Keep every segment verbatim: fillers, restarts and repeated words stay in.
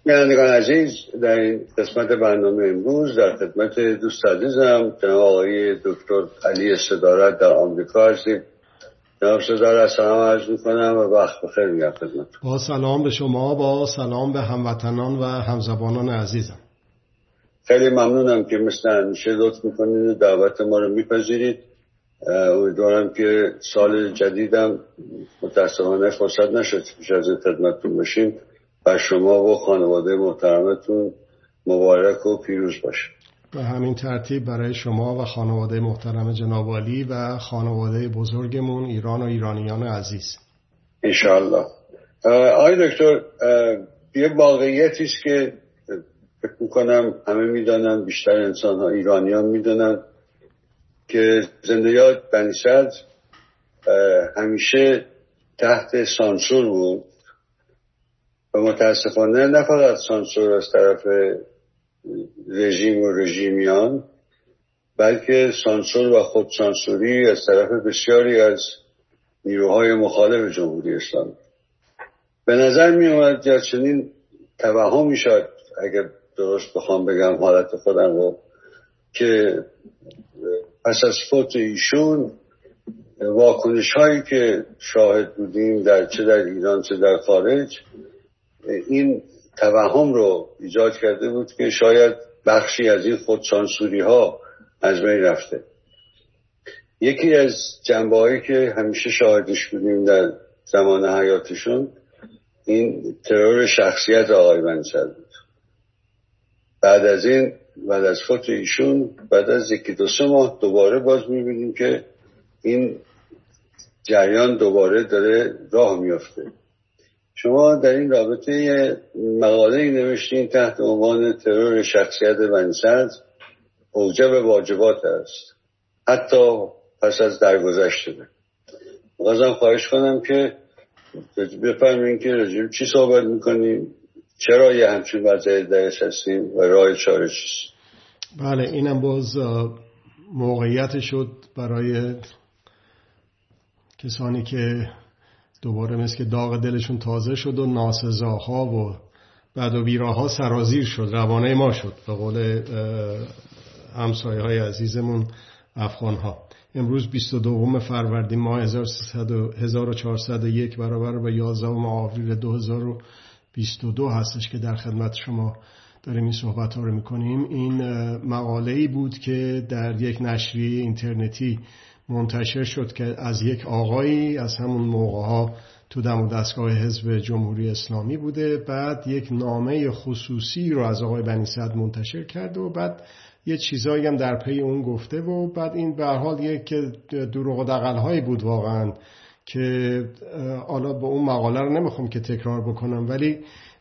بینندگان عزیز، در این قسمت برنامه امروز در خدمت دوست عزیزم جناب آقای دکتر علی صدارت در آمریکا هستیم. جناب صدارت سلام عرض میکنم و وقت بخیر میگم خدمت. با سلام به شما، با سلام به هموطنان و همزبانان عزیزم. خیلی ممنونم که مثل همیشه لطف میکنید و دعوت ما رو میپذیرید. امیدوارم که سال جدیدم متاسفانه فرصت نشد پیش از این خدمتتون باشیم و شما و خانواده محترمتون مبارک و پیروز باشه. به همین ترتیب برای شما و خانواده محترم جناب عالی و خانواده بزرگمون ایران و ایرانیان عزیز انشاءالله. آقای دکتر، یه واقعیتی است که فکر میکنم همه میدونن، بیشتر انسان ها ایرانیان میدونن که زندیات بنی صدر همیشه تحت سانسور بود و متاسفانه نه فقط سانسور از طرف رژیم و رژیمیان، بلکه سانسور و خودسانسوری از طرف بسیاری از نیروهای مخالف جمهوری اسلامی. به نظر می اومد یا چنین توهم می شد، اگر درست بخوام بگم حالت خودم رو، که پس از فوت ایشون واکنش هایی که شاهد بودیم در چه در ایران چه در خارج این توهم رو ایجاد کرده بود که شاید بخشی از این خودسانسوری ها از بین رفته. یکی از جنبه هایی که همیشه شاهدش بودیم در زمان حیاتشون این ترور شخصیت آقای بنی صدر بود. بعد از این بعد از فوت ایشون بعد از یکی دو سه ماه دوباره باز میبینیم که این جریان دوباره داره راه میفته. شما در این رابطه یه مقاله‌ای نوشتین تحت عنوان ترور شخصیت بنی صدر اوجب واجبات است حتی پس از درگذشت شده. بازم خواهش کنم که بفرمایید که راجع چی صحبت میکنیم، چرا یه همچین وضعیت درش هستیم و راه چاره چیست. بله، اینم باز موقعیت شد برای کسانی که دوباره مثل که داغ دلشون تازه شد و ناسزاها و بد و بیراها سرازیر شد، روانه ما شد به قول همسایه های عزیزمون افغان ها. امروز بیست و دوم فروردین ماه هزار و چهارصد و یک برابر با یازدهم آوریل دو هزار و بیست و دو هستش که در خدمت شما داریم این صحبت ها رو میکنیم. این مقاله‌ای بود که در یک نشریه اینترنتی منتشر شد که از یک آقایی از همون موقعها تو دم و دستگاه حزب جمهوری اسلامی بوده. بعد یک نامه خصوصی رو از آقای بنی صدر منتشر کرده و بعد یه چیزایی هم در پی اون گفته و بعد این به هر حال یک دروغ و دغل‌هایی بود واقعا که حالا با اون مقاله رو نمیخوام که تکرار بکنم، ولی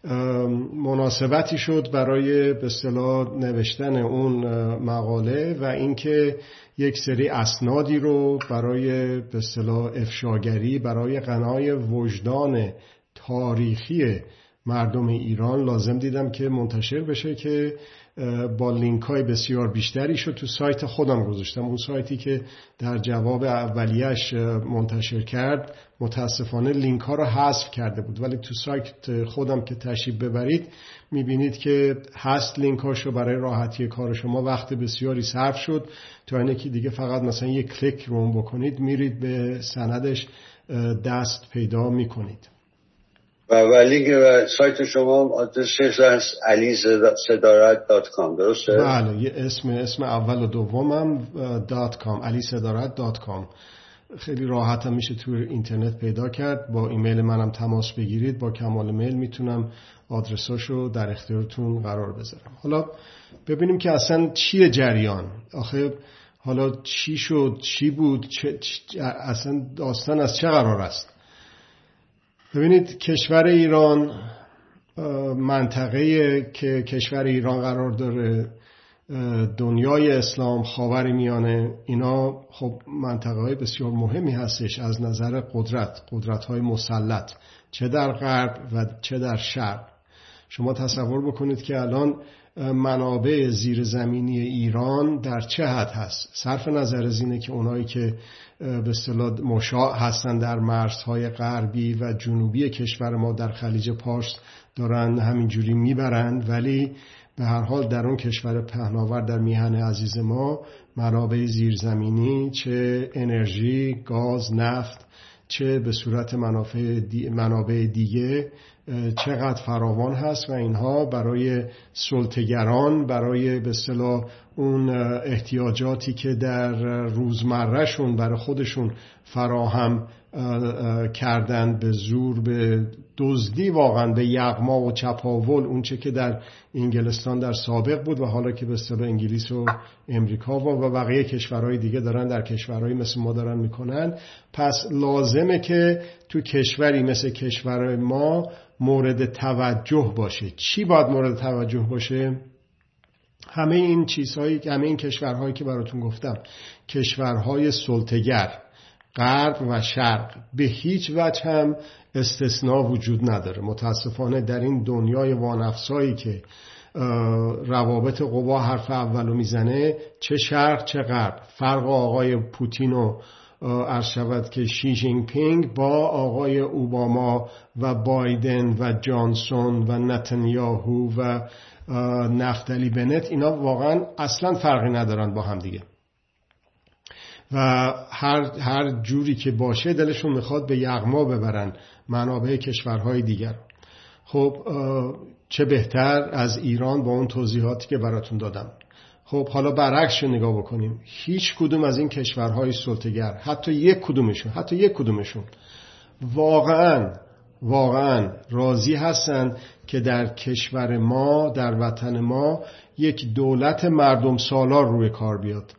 مناسبتی شد برای به اصطلاح نوشتن اون مقاله و اینکه یک سری اسنادی رو برای به اصطلاح افشاگری، برای قنای وجدان تاریخی مردم ایران لازم دیدم که منتشر بشه که با لینک های بسیار بیشتری شد. تو سایت خودم گذاشتم، اون سایتی که در جواب اولیش منتشر کرد متاسفانه لینک ها رو حذف کرده بود، ولی تو سایت خودم که تشریف ببرید میبینید که هست لینک هاشو. برای راحتی کار شما وقت بسیاری صرف شد تا اینه که دیگه فقط مثلا یک کلیک رو بکنید میرید به سندش دست پیدا میکنید. و ولی که سایت شما آدرسش هست علی صدارت دات کام، درسته؟ بله، یه اسم اسم اول و دومم دات کام، علی صدارت دات کام. خیلی راحت هم میشه توی اینترنت پیدا کرد. با ایمیل منم تماس بگیرید، با کمال میل میتونم آدرساشو در اختیارتون قرار بذارم. حالا ببینیم که اصلا چیه جریان، آخه حالا چی شد، چی بود، چه، اصلا داستان از چه قرار است. ببینید کشور ایران، منطقه که کشور ایران قرار داره، دنیای اسلام، خاورمیانه، اینا خب منطقه های بسیار مهمی هستش از نظر قدرت، قدرت های مسلط، چه در غرب و چه در شرق. شما تصور بکنید که الان منابع زیرزمینی ایران در چه حد هست، صرف نظر از اینه که اونایی که به اصطلاح مشاع هستن در مرزهای غربی و جنوبی کشور ما در خلیج پارس دارن همینجوری میبرند، ولی به هر حال در اون کشور پهناور در میهن عزیز ما منابع زیرزمینی، چه انرژی، گاز، نفت، چه به صورت منابع دیگه چقدر فراوان هست و اینها برای سلطه‌گران، برای به اصطلاح اون احتیاجاتی که در روزمرهشون برای خودشون فراهم کردن به زور، به دزدی، واقعا به یغما و چپاول، اون چه که در انگلستان در سابق بود و حالا که به اصطلاح انگلیس و امریکا و بقیه کشورهای دیگه دارن در کشورهای مثل ما دارن میکنن. پس لازمه که تو کشوری مثل کشور ما مورد توجه باشه. چی باید مورد توجه باشه؟ همه این چیزهایی، همه این کشورهایی که براتون گفتم، کشورهای سلطه‌گر غرب و شرق، به هیچ وجه هم استثناء وجود نداره. متاسفانه در این دنیای وانفسایی که روابط قوا حرف اولو میزنه، چه شرق چه غرب، فرق آقای پوتین و عرض شود که شی جین پینگ با آقای اوباما و بایدن و جانسون و نتانیاهو و نفتالی بنت، اینا واقعا اصلا فرقی ندارن با هم دیگه و هر هر جوری که باشه دلشون میخواد به یغما ببرن منابع کشورهای دیگر. خب چه بهتر از ایران با اون توضیحاتی که براتون دادم. خب حالا برعکسش نگاه بکنیم. هیچ کدوم از این کشورهای سلطه‌گر، حتی یک کدومشون حتی یک کدومشون واقعا واقعا راضی هستن که در کشور ما، در وطن ما، یک دولت مردم سالار روی کار بیاد؟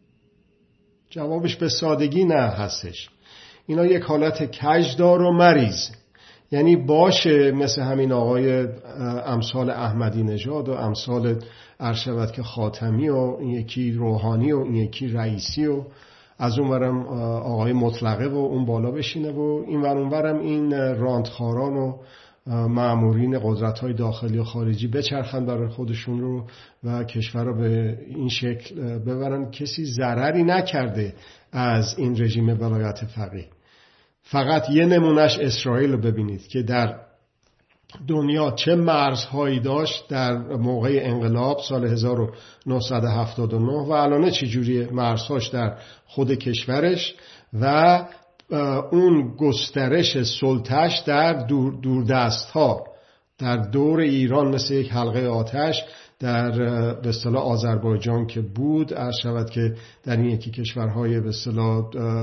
جوابش به سادگی نه هستش. اینا یک حالت کجدار و مریض، یعنی باشه مثل همین آقای امثال احمدی نژاد و امثال ارشد که خاتمی و این یکی روحانی و این یکی رئیسی و از اون ورم آقای مطلقه و اون بالا بشینه و این ور اون ورم این راندخاران و مأمورین قدرت‌های داخلی و خارجی بچرخن برای خودشون رو و کشور رو به این شکل ببرن. کسی ضرری نکرده از این رژیم ولایت فقیه. فقط یه نمونهش اسرائیل رو ببینید که در دنیا چه مرزهایی داشت در موقع انقلاب سال هزار و نهصد و هفتاد و نه و الان چه جوری مرزهاش در خود کشورش و اون گسترش سلطه‌اش در دور دوردست ها در دور ایران مثل یک حلقه آتش در به اصطلاح آذربایجان که بود، عرض شود که در این یکی کشورهای به اصطلاح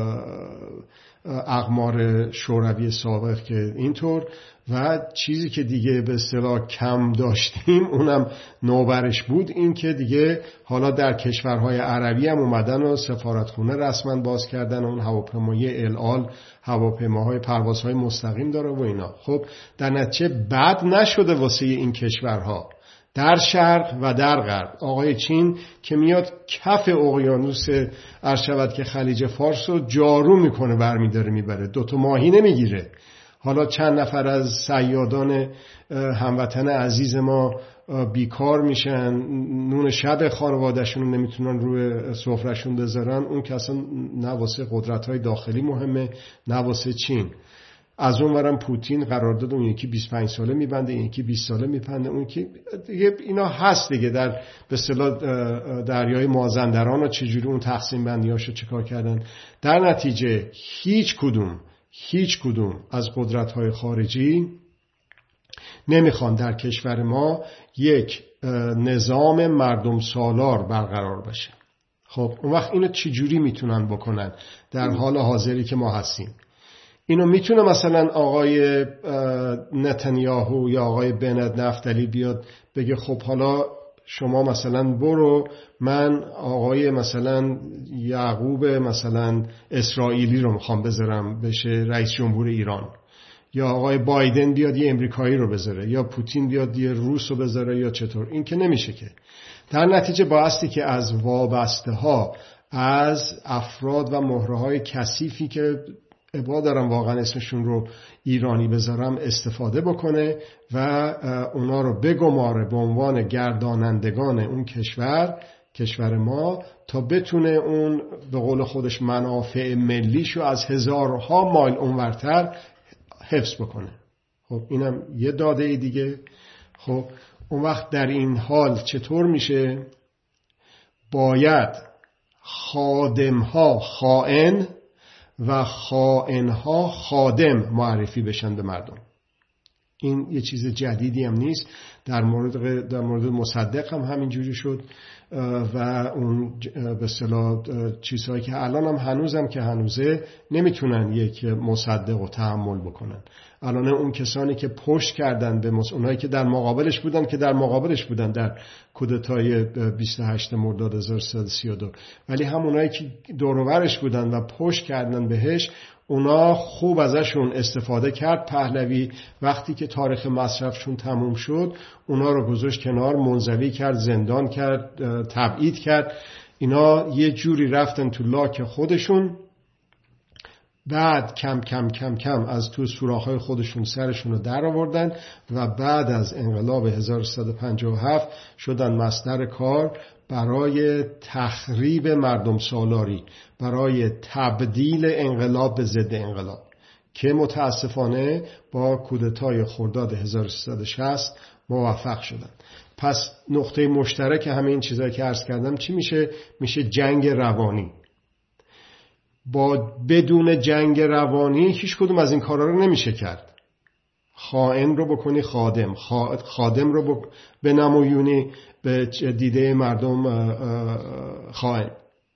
اقمار شوروی سابق که اینطور، و چیزی که دیگه به اصطلاح کم داشتیم اونم نوبرش بود، این که دیگه حالا در کشورهای عربی هم اومدن و سفارتخونه رسما باز کردن، اون هواپیمای العال هواپیماهای پروازهای مستقیم داره و اینا. خب در نتیجه بد نشده واسه این کشورها در شرق و در غرب. آقای چین که میاد کف اقیانوس عرض شود که خلیج فارس رو جارو میکنه، برمیداره میبره، دوتا ماهی نمیگیره. حالا چند نفر از صیادان هموطن عزیز ما بیکار میشن، نون شب خانوادهشون نمیتونن روی سفرهشون بذارن، اون که اصلا نه واسه قدرت‌های داخلی مهمه نه واسه چین. از اون ورم پوتین قرارداد اون یکی بیست و پنج ساله میبنده، این یکی بیست ساله میبنده، اون که دیگه اینا هست دیگه در به اصطلاح دریای مازندران و چجوری اون تقسیم بندیاشو چیکار کردن. در نتیجه هیچ کدوم هیچ کدوم از قدرت‌های خارجی نمیخوان در کشور ما یک نظام مردم سالار برقرار بشه. خب اون وقت اینو چجوری میتونن بکنن در حال حاضری که ما هستیم؟ اینو میتونه مثلا آقای نتانیاهو یا آقای بنت نفتالی بیاد بگه خب حالا شما مثلا برو، من آقای مثلا یعقوب مثلا اسرائیلی رو میخوام بذارم بشه رئیس جمهور ایران، یا آقای بایدن بیاد یه امریکایی رو بذاره، یا پوتین بیاد یه روس رو بذاره، یا چطور؟ این که نمیشه که. در نتیجه بایستی که از وابسته ها، از افراد و مهره های کثیفی که ابا دارم واقعا اسمشون رو ایرانی بذارم استفاده بکنه و اونا رو بگماره به عنوان گردانندگان اون کشور کشور ما تا بتونه اون به قول خودش منافع ملیشو از هزارها مایل اونورتر حفظ بکنه. خب اینم یه داده دیگه. خب اون وقت در این حال چطور میشه؟ باید خادمها خائن و خائنها خادم معرفی بشن به مردم. این یه چیز جدیدی هم نیست. در مورد در مورد مصدق هم همینجوری شد و اون به اصطلاح چیزهایی که الان هم هنوزم که هنوزه نمیتونن یک مصدق رو تحمل بکنن. الان اون کسانی که پشت کردن به مص... اونایی که در مقابلش بودن که در مقابلش بودن در کودتای بیست و هشتم مرداد هزار و سیصد و سی و دو، ولی همونایی که دور و برش بودن و پشت کردن بهش، اونا خوب ازشون استفاده کرد. پهلوی وقتی که تاریخ مصرفشون تموم شد اونا رو گذاشت کنار، منزوی کرد، زندان کرد، تبعید کرد. اینا یه جوری رفتن تو لاک خودشون. بعد کم کم کم کم از تو سوراخ‌های خودشون سرشون رو در آوردن و بعد از انقلاب هزار و سیصد و پنجاه و هفت شدن مصدر کار برای تخریب مردم سالاری، برای تبدیل انقلاب به ضد انقلاب، که متاسفانه با کودتای خرداد هزار و سیصد و شصت موفق شدن. پس نقطه مشترک همه این چیزایی که عرض کردم چی میشه؟ میشه جنگ روانی. با بدون جنگ روانی هیچ کدوم از این کارا رو نمیشه کرد. خائن رو بکنی خادم، خادم رو بنمایونی به دیده مردم خائن.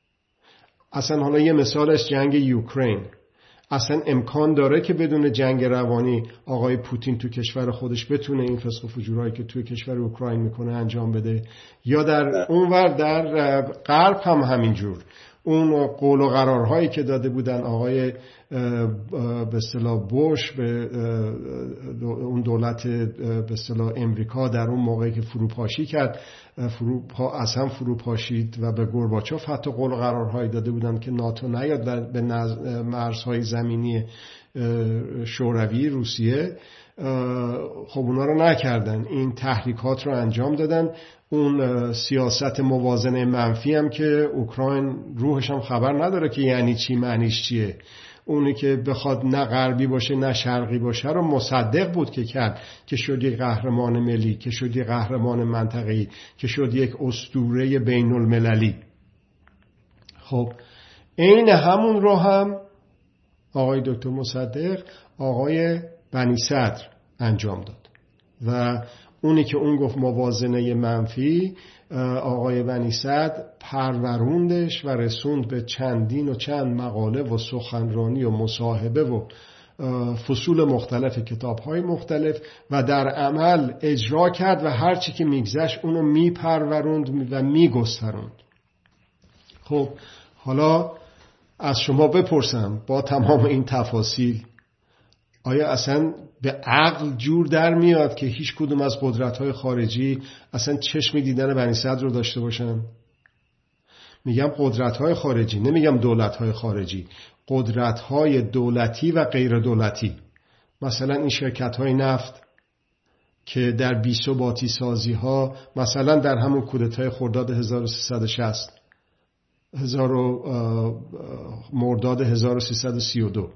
اصلا حالا یه مثالش جنگ یوکرین. اصلا امکان داره که بدون جنگ روانی آقای پوتین تو کشور خودش بتونه این فسق و فجورهایی که توی کشور اوکراین میکنه انجام بده؟ یا در اونور در غرب هم همینجور اون قول و قرارهایی که داده بودن آقای به اصطلاح بوش به اون دولت به اصطلاح امریکا در اون موقعی که فروپاشی کرد، فروپا از هم فروپاشید و به گورباچوف حتی قول و قرارهایی داده بودن که ناتو نیاد به مرزهای زمینی شوروی روسیه. خب اونا رو نکردن، این تحریکات رو انجام دادن. اون سیاست موازنه منفی هم که اوکراین روحش هم خبر نداره که یعنی چی، معنیش چیه. اونی که بخواد نه غربی باشه نه شرقی باشه رو مصدق بود که کرد، که شد یک قهرمان ملی، که شد یک قهرمان منطقه‌ای، که شد یک اسطوره بین المللی. خب این همون رو هم آقای دکتر مصدق آقای بنی صدر انجام داد و اونی که اون گفت موازنه منفی، آقای بنی صدر پروروندش و رسوند به چندین و چند مقاله و سخنرانی و مصاحبه و فصول مختلف کتاب‌های مختلف و در عمل اجرا کرد و هرچی که میگذشت اونو میپروروند و میگستراند. خب حالا از شما بپرسم با تمام این تفاصیل، آیا اصلا به عقل جور در میاد که هیچ کدوم از قدرت‌های خارجی اصلا چشم دیدن بنی صدر رو داشته باشن؟ میگم قدرت‌های خارجی، نمیگم دولت‌های خارجی، قدرت‌های دولتی و غیر دولتی. مثلا این شرکت‌های نفت که در بی‌ثباتی سازی‌ها، مثلا در همون کودتای خرداد هزار و سیصد و شصت هزار مرداد هزار و سیصد و سی و دو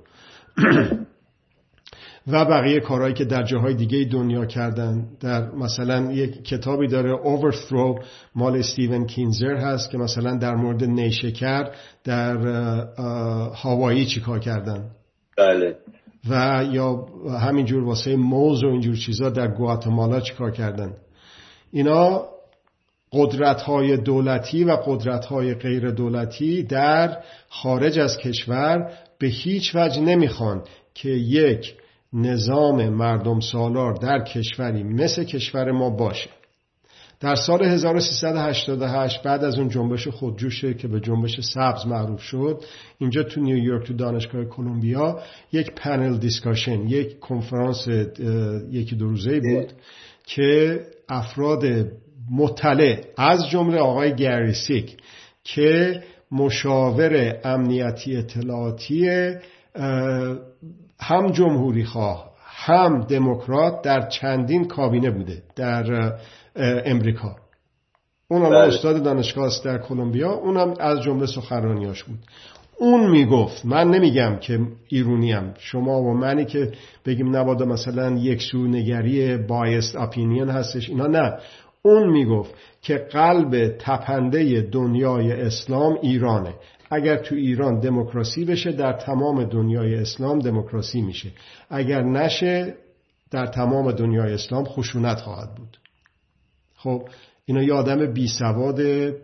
و بقیه کارهایی که در جاهای دیگه دنیا کردن. در مثلا یک کتابی داره Overthrow مال استیون کینزر هست که مثلا در مورد نیشکر در هاوایی چی کار کردن. بله. و یا همینجور واسه موز و اینجور چیزا در گواتمالا چی کار کردن. اینا قدرت‌های دولتی و قدرت‌های غیر دولتی در خارج از کشور به هیچ وجه نمیخوان که یک نظام مردم سالار در کشوری مثل کشور ما باشه. در سال هزار و سیصد و هشتاد و هشت بعد از اون جنبش خودجوشه که به جنبش سبز معروف شد، اینجا تو نیویورک تو دانشگاه کلمبیا یک پنل دیسکاشن، یک کنفرانس یکی دو روزه‌ای بود که افراد مطلع از جمله آقای گری سیک که مشاور امنیتی اطلاعاتی هم جمهوری خواه هم دموکرات در چندین کابینه بوده در امریکا. اون الان استاد دانشگاه است در کلمبیا، اونم از جمله سخنرانیاش بود. اون میگفت، من نمیگم که ایرونیم، شما و منی که بگیم نبادا مثلا یک سو نگری بایست اپینین هستش اینا، نه. اون میگفت که قلب تپنده دنیای اسلام ایرانه. اگر تو ایران دموکراسی بشه در تمام دنیای اسلام دموکراسی میشه، اگر نشه در تمام دنیای اسلام خشونت خواهد بود. خب اینا یه آدم بی سواد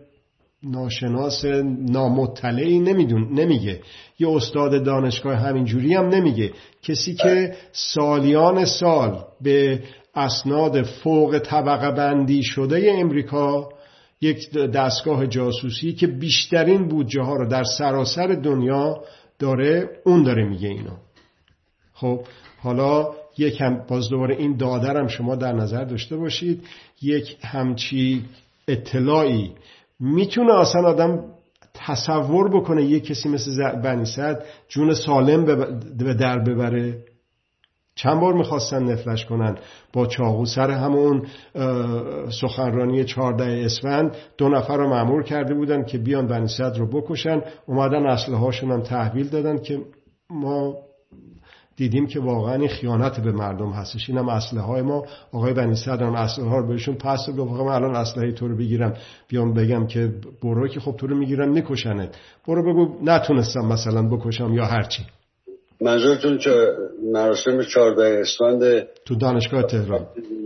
ناشناس نامطلعی نمیدون نمیگه، یه استاد دانشگاه همینجوری هم نمیگه. کسی که سالیان سال به اسناد فوق طبقه بندی شده امریکا، یک دستگاه جاسوسی که بیشترین بودجه ها رو در سراسر دنیا داره، اون داره میگه اینا. خب حالا یک هم باز دوباره این دادرم شما در نظر داشته باشید، یک همچی اطلاعی میتونه اصلا آدم تصور بکنه یک کسی مثل بنی سعد جون سالم به در ببره؟ چند بار میخواستن نفلش کنن با چاقو. سر همون سخنرانی چهاردهم اسفند دو نفر رو مأمور کرده بودن که بیان بنی سعد رو بکشن، اومدن اسلحه هاشون هم تحویل دادن که ما دیدیم که واقعا این خیانت به مردم هستش. اینم اسلحه های ما. آقای بنی صدر هم اسلحه ها رو بهشون پس داد. من الان اسلحه تو رو بگیرم بیام بگم که برو، که خب تو رو میگیرن میکشنت، برو بگو نتونستم مثلا بکشم یا هرچی. منظورتون چه مراسم چهاردهم اسفند تو دانشگاه تهران؟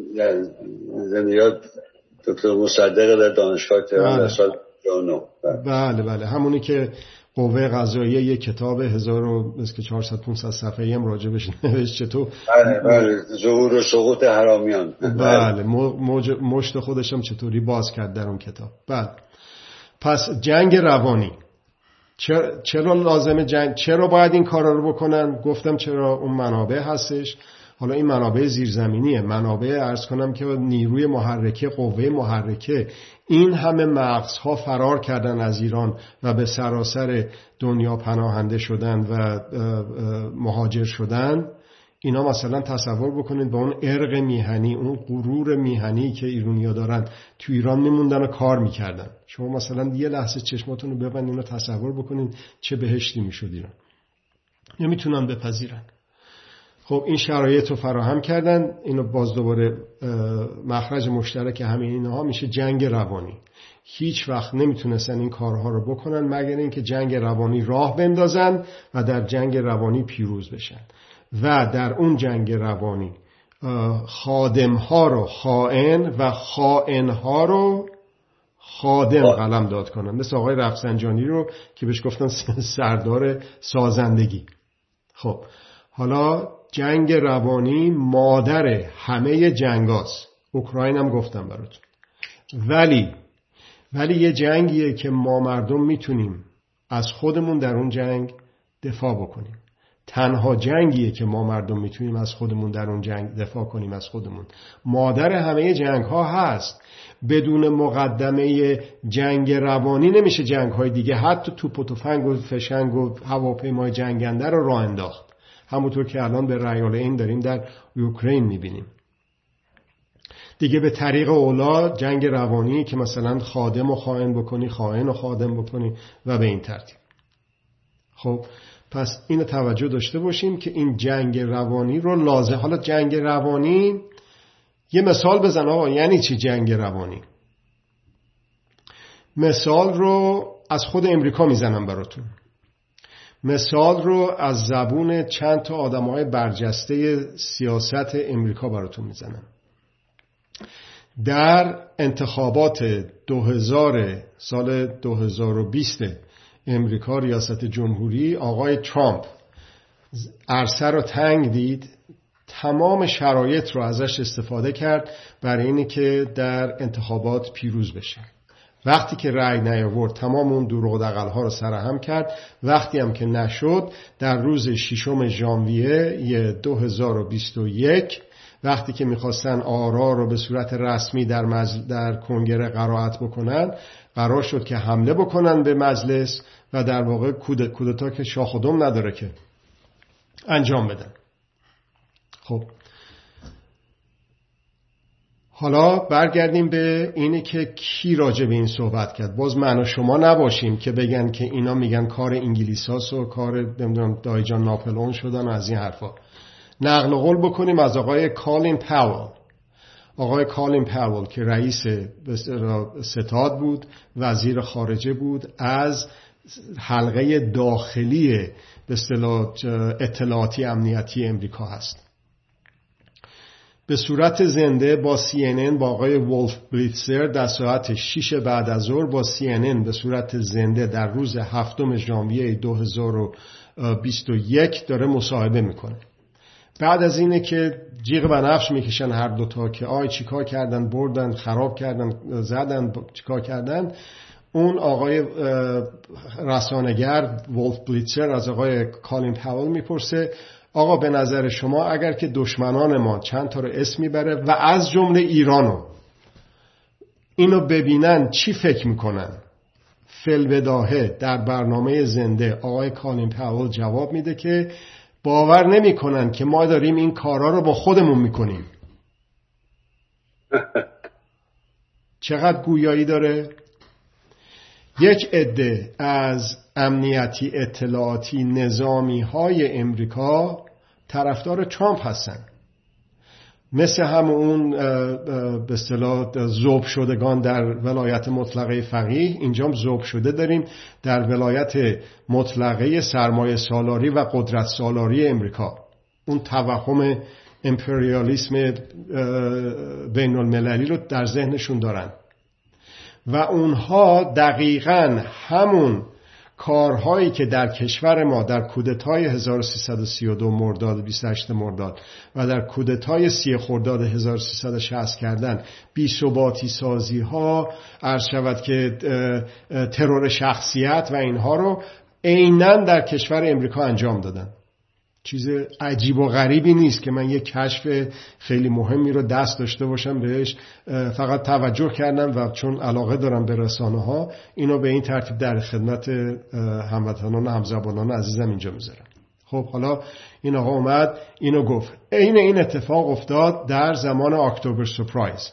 زندیات دکتر مصدق در دانشگاه تهران در سال پنجاه و نه. بله بله همونی که قوه قضاییه یک کتاب هزار و چهارصد پانصد صفحه‌ای هم راجبش نوشت چطور بله بله ظهور و سقوط حرامیان. بله موج مشت خودش هم چطوری باز کرد در اون کتاب. بله پس جنگ روانی چرا لازمه؟ جنگ چرا باید این کارا رو بکنن؟ گفتم چرا اون منابع هستش. حالا این منابع زیرزمینیه، منابع عرض کنم که نیروی محرکه، قوه محرکه. این همه مغزها فرار کردن از ایران و به سراسر دنیا پناهنده شدن و مهاجر شدن. اینا مثلا تصور بکنید با اون ارق میهنی، اون غرور میهنی که ایرانی‌ها دارن، تو ایران میموندن و کار میکردن. شما مثلا یه لحظه چشماتون رو ببندید اینو تصور بکنید چه بهشتی میشد ایران. نمیتونن بپذیرن. خب این شرایط رو فراهم کردن. اینو باز دوباره مخرج مشترک همه اینها میشه جنگ روانی. هیچ وقت نمیتونستن این کارها رو بکنن مگر اینکه جنگ روانی راه بندازن و در جنگ روانی پیروز بشن و در اون جنگ روانی خادمها رو خائن و خائنها رو خادم قلم داد کنن، مثل آقای رفسنجانی رو که بهش گفتن سردار سازندگی. خب حالا جنگ روانی مادر همه جنگاست. اوکراین هم گفتم براتون. ولی ولی یه جنگیه که ما مردم میتونیم از خودمون در اون جنگ دفاع بکنیم. تنها جنگیه که ما مردم میتونیم از خودمون در اون جنگ دفاع کنیم از خودمون. مادر همه جنگ ها هست. بدون مقدمه جنگ روانی نمیشه جنگ های دیگه، حتی توپ و تفنگ و فشنگ و هواپیمای جنگنده رو راه انداخت، همونطور که الان به رأی این داریم در اوکراین میبینیم. دیگه به طریق اولا جنگ روانی که مثلا خادم و خائن بکنی، خائن و خادم بکنی و به این ترتیب. خب پس اینو توجه داشته باشیم که این جنگ روانی رو لازم. حالا جنگ روانی یه مثال بزن آقا، یعنی چی جنگ روانی؟ مثال رو از خود امریکا میزنم براتون. مثال رو از زبون چند تا آدم‌های برجسته سیاست امریکا براتون میزنم. در انتخابات دو هزار سال دو هزار و بیست امریکا ریاست جمهوری، آقای ترامپ عرصه رو تنگ دید، تمام شرایط رو ازش استفاده کرد برای اینی که در انتخابات پیروز بشه. وقتی که رأی نیاورد تمام اون دروغ و دغل‌ها رو سرهم کرد. وقتی هم که نشد در روز ششم ژانویه دو هزار و بیست و یک وقتی که میخواستن آرا رو به صورت رسمی در مجل... در کنگره قرائت بکنن، قرار شد که حمله بکنن به مجلس و در واقع کود... کودتا که شاخ و دم نداره که انجام بدن. خب حالا برگردیم به اینه که کی راجع به این صحبت کرد. باز من و شما نباشیم که بگن که اینا میگن کار انگلیساس و کار نمیدونم دایجان ناپلئون شدن و از این حرفا. نقل قول بکنیم از آقای کالین پاول. آقای کالین پاول که رئیس ستاد بود، وزیر خارجه بود، از حلقه داخلی به اصطلاح اطلاعاتی امنیتی امریکا هست. به صورت زنده با سی ان ان با آقای ولف بلیتزر در ساعت شش بعد از ظهر با سی ان ان به صورت زنده در روز هفتم ژانویه دو هزار و بیست و یک داره مصاحبه میکنه. بعد از اینه که جیغ بنفش میکشن هر دوتا که آی چیکار کردن، بردن، خراب کردن، زدن، چیکار کردن، اون آقای رسانه‌گر ولف بلیتزر از آقای کالین پاول میپرسه آقا به نظر شما اگر که دشمنان ما چند تا رو اسم میبره و از جمله ایرانو اینو ببینن چی فکر میکنن؟ فی‌البداهه در برنامه زنده آقای کالین پاول جواب میده که باور نمیکنن که ما داریم این کارا رو با خودمون میکنیم. چقدر گویایی داره؟ یک عده از امنیتی اطلاعاتی نظامی های امریکا طرفدار ترامپ هستن، مثل همون به اصطلاح ذوب شدگان در ولایت مطلقه فقیه. اینجا ذوب شده داریم در ولایت مطلقه سرمایه سالاری و قدرت سالاری امریکا. اون توهم امپریالیسم بین المللی رو در ذهنشون دارن و اونها دقیقاً همون کارهایی که در کشور ما در کودتای هزار و سیصد و سی و دو مرداد بیست و هشتم مرداد و در کودتای سی خرداد هزار و سیصد و شصت کردن، بی‌ثباتی سازی ها، عرض شود که ترور شخصیت و اینها رو عیناً در کشور امریکا انجام دادن. چیز عجیب و غریبی نیست که من یک کشف خیلی مهمی رو دست داشته باشم بهش فقط توجه کردم و چون علاقه دارم به رسانه ها اینو به این ترتیب در خدمت هموطنان همزبانان عزیزم اینجا میذارم. خب حالا این آقا اومد اینو گفت. این این اتفاق افتاد در زمان اکتبر سورپرایز،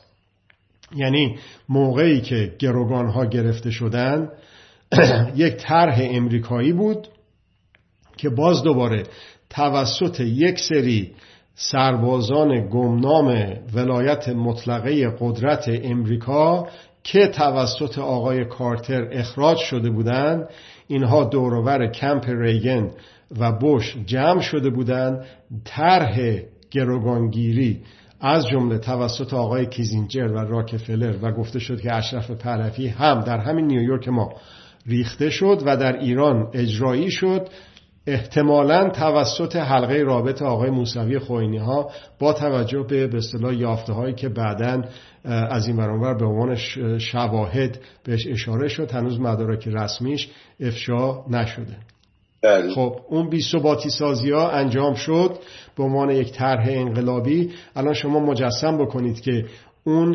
یعنی موقعی که گروگان ها گرفته شدن یک طرح امریکایی بود که باز دوباره توسط یک سری سربازان گمنام ولایت مطلقه قدرت امریکا که توسط آقای کارتر اخراج شده بودند، اینها دوروبر کمپ ریگن و بوش جمع شده بودند. طرح گروگانگیری از جمله توسط آقای کیزینجر و راکفلر و گفته شد که اشرف پهلوی هم در همین نیویورک ما ریخته شد و در ایران اجرایی شد، احتمالاً توسط حلقه رابط آقای موسوی خوئینی ها با توجه به به اصطلاح یافته هایی که بعداً از این برانور به عنوان شواهد بهش اشاره شد، هنوز مدارک رسمیش افشا نشده. بله. خب اون بی‌ثباتی سازی ها انجام شد به عنوان یک طرح انقلابی. الان شما مجسم بکنید که اون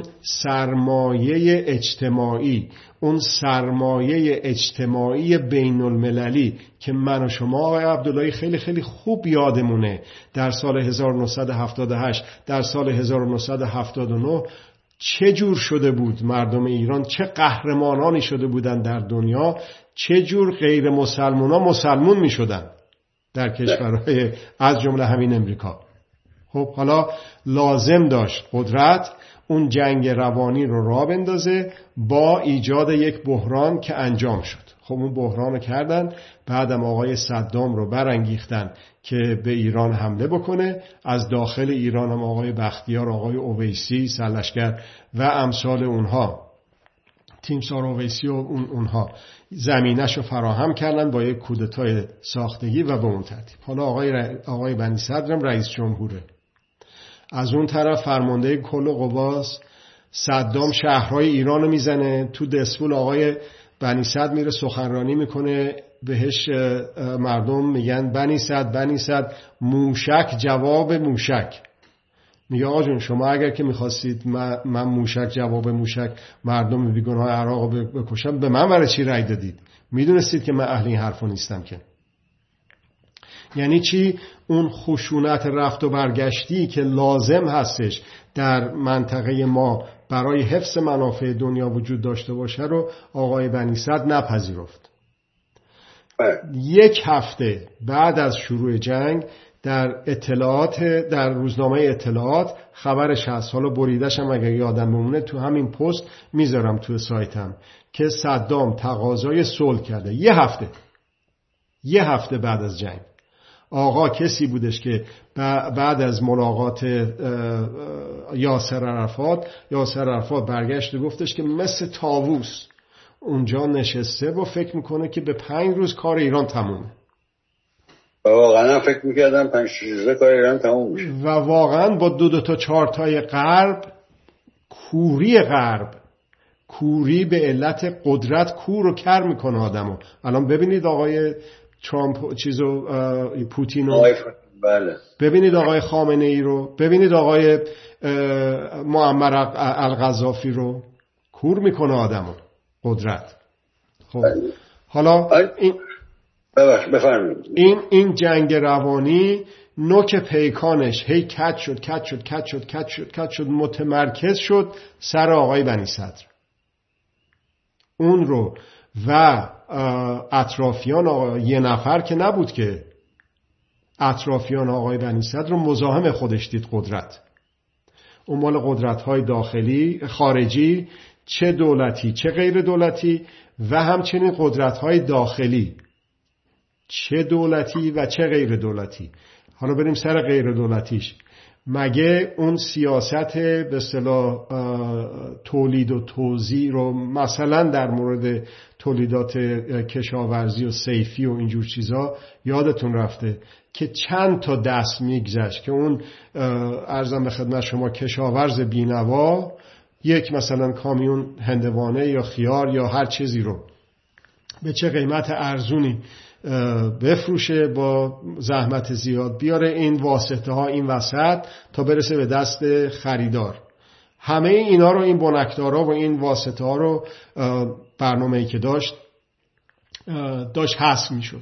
سرمایه اجتماعی، اون سرمایه اجتماعی بین المللی که من و شما آقای عبداللهی خیلی خیلی خوب یادمونه در سال هزار و نهصد و هفتاد و هشت، در سال هزار و نهصد و هفتاد و نه چه جور شده بود مردم ایران، چه قهرمانانی شده بودن در دنیا، چه جور غیر مسلمونا مسلمون می شدن در کشورهای از جمله همین امریکا. خب حالا لازم داشت قدرت اون جنگ روانی رو راه بندازه با ایجاد یک بحران که انجام شد. خب اون بحران رو کردن، بعدم آقای صدام رو برانگیختن که به ایران حمله بکنه. از داخل ایران هم آقای بختیار، آقای اویسی سرلشکر و امثال اونها، تیمسار اویسی و اون اونها زمینش رو فراهم کردن با یک کودتای ساختگی و به اون ترتیب. حالا آقای ر... آقای بنی صدرم رئیس جمهوره. از اون طرف فرمانده کل قواست. صدام شهرهای ایران رو میزنه، تو دسفول آقای بنی صدر میره سخنرانی میکنه، بهش مردم میگن بنی صدر بنی صدر موشک جواب موشک. میگه آقا جون شما اگر که میخواستید من, من موشک جواب موشک مردم بیگناه عراق رو بکشم، به من برای چی رأی دادید؟ میدونستید که من اهل این حرفا نیستم که. یعنی چی؟ اون خشونت رفت و برگشتی که لازم هستش در منطقه ما برای حفظ منافع دنیا وجود داشته باشه رو آقای بنی صدر نپذیرفت. یک هفته بعد از شروع جنگ در اطلاعات در روزنامه اطلاعات خبرش هست، حالا بریدش هم اگه یادم بمونه تو همین پست میذارم تو سایتم، که صدام تقاضای صلح کرده. یه هفته یه هفته بعد از جنگ آقا کسی بودش که بعد از ملاقات یاسر عرفات یاسر عرفات برگشت و گفتش که مثل طاووس اونجا نشسته و فکر میکنه که به پنج روز کار ایران تمومه. و واقعا فکر میکردم پنج روزه کار ایران تموم میشه. و واقعا با دو دو تا چارتای غرب، کوری غرب، کوری به علت قدرت کور و کر میکنه آدمو. الان ببینید آقای ترامپ چیزو پوتینو، بله. ببینید آقای خامنه ای رو، ببینید آقای معمر القذافی رو، کور میکنه آدمو قدرت. خب بله. حالا این بفرمایید این این جنگ روانی نوک پیکانش هی کج شد کج شد کج شد کج شد کج شد متمرکز شد سر آقای بنی صدر. اون رو و اطرافیان آقای یه نفر که نبود که اطرافیان آقای بنی صدر رو مزاحم خودش دید قدرت. اون مال قدرت‌های داخلی خارجی، چه دولتی چه غیر دولتی، و همچنین قدرت‌های داخلی چه دولتی و چه غیر دولتی. حالا بریم سر غیر دولتیش. مگه اون سیاست به اصطلاح تولید و توزیع رو مثلا در مورد تولیدات کشاورزی و صیفی و اینجور چیزا یادتون رفته که چند تا دست میگذشت که اون عرضم به خدمت شما کشاورز بینوا یک مثلا کامیون هندوانه یا خیار یا هر چیزی رو به چه قیمت ارزونی بفروشه با زحمت زیاد، بیاره این واسطه ها این وسط تا برسه به دست خریدار. همه اینا رو این بنکدارا و این واسطه ها رو برنامه‌ای که داشت داشت حذف میشد.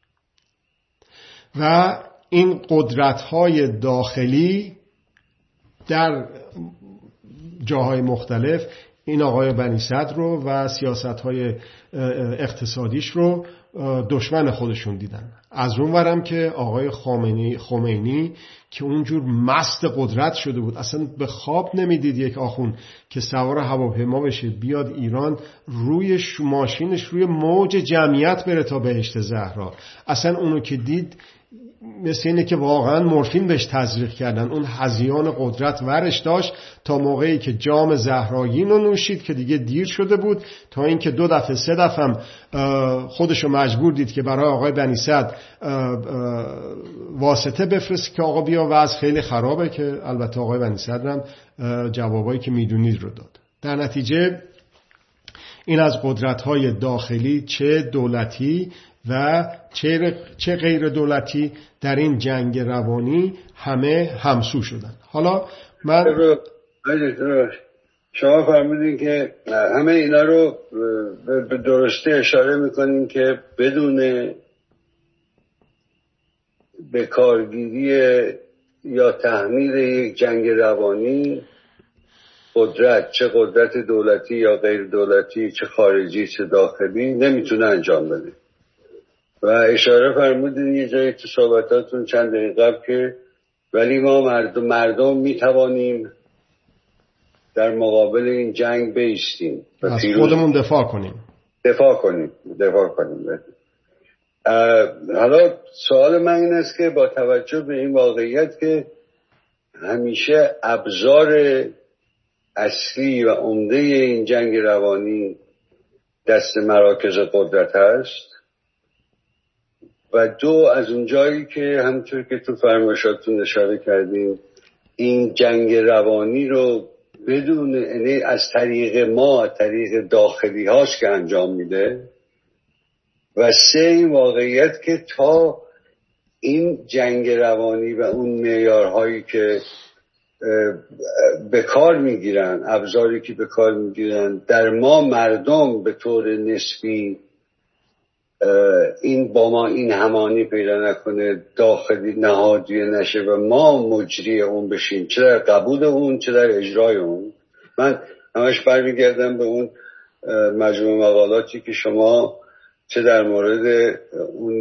و این قدرت های داخلی در جاهای مختلف این آقای بنی صدر رو و سیاست های اقتصادیش رو دشمن خودشون دیدن. از اون ورم که آقای خمینی خمینی که اونجور مست قدرت شده بود، اصلا به خواب نمیدید یک آخون که سوار هواپیما بشه بیاد ایران روی ماشینش روی موج جمعیت بره تا بهشت زهرا. اصلا اونو که دید مثل اینه که واقعا مورفین بهش تزریق کردن. اون هذیان قدرت ورش داشت تا موقعی که جام زهرایین رو نوشید که دیگه دیر شده بود، تا اینکه دو دفعه سه دفعه هم خودشو مجبور دید که برای آقای بنی صدر واسطه بفرست که آقا بیا وضع خیلی خرابه، که البته آقای بنی صدر هم جوابایی که میدونید رو داد. در نتیجه این از قدرت‌های داخلی چه دولتی و چه چه غیر دولتی در این جنگ روانی همه همسو شدن. حالا من شما فرمودین که همه اینا رو به درستی اشاره میکنین که بدون به کارگیری یا تحمیل یک جنگ روانی قدرت، چه قدرت دولتی یا غیر دولتی، چه خارجی چه داخلی، نمیتونه انجام بده. و اشاره فرمودین یه جایی تو صحبتاتون چند دقیقه قبل که ولی ما مردم, مردم میتوانیم در مقابل این جنگ بایستیم و از خودمون دفاع کنیم دفاع کنیم دفاع کنیم حالا سوال من این است که با توجه به این واقعیت که همیشه ابزار اصلی و عمده این جنگ روانی دست مراکز قدرت هست، و دو از اون جایی که همونطور که تو فرمایشاتون اشاره کردیم این جنگ روانی رو بدون یعنی از طریق ما طریق داخلی هاست که انجام میده، و سه این واقعیت که تا این جنگ روانی و اون معیارهایی که به کار میگیرن، ابزاری که به کار میگیرن در ما مردم به طور نسبی این با ما این همانی پیدا نکنه، داخلی نهادی نشه و ما مجری اون بشیم، چه در قبول اون چه در اجرای اون. من همش برمیگردم به اون مجموع مقالاتی که شما چه در مورد اون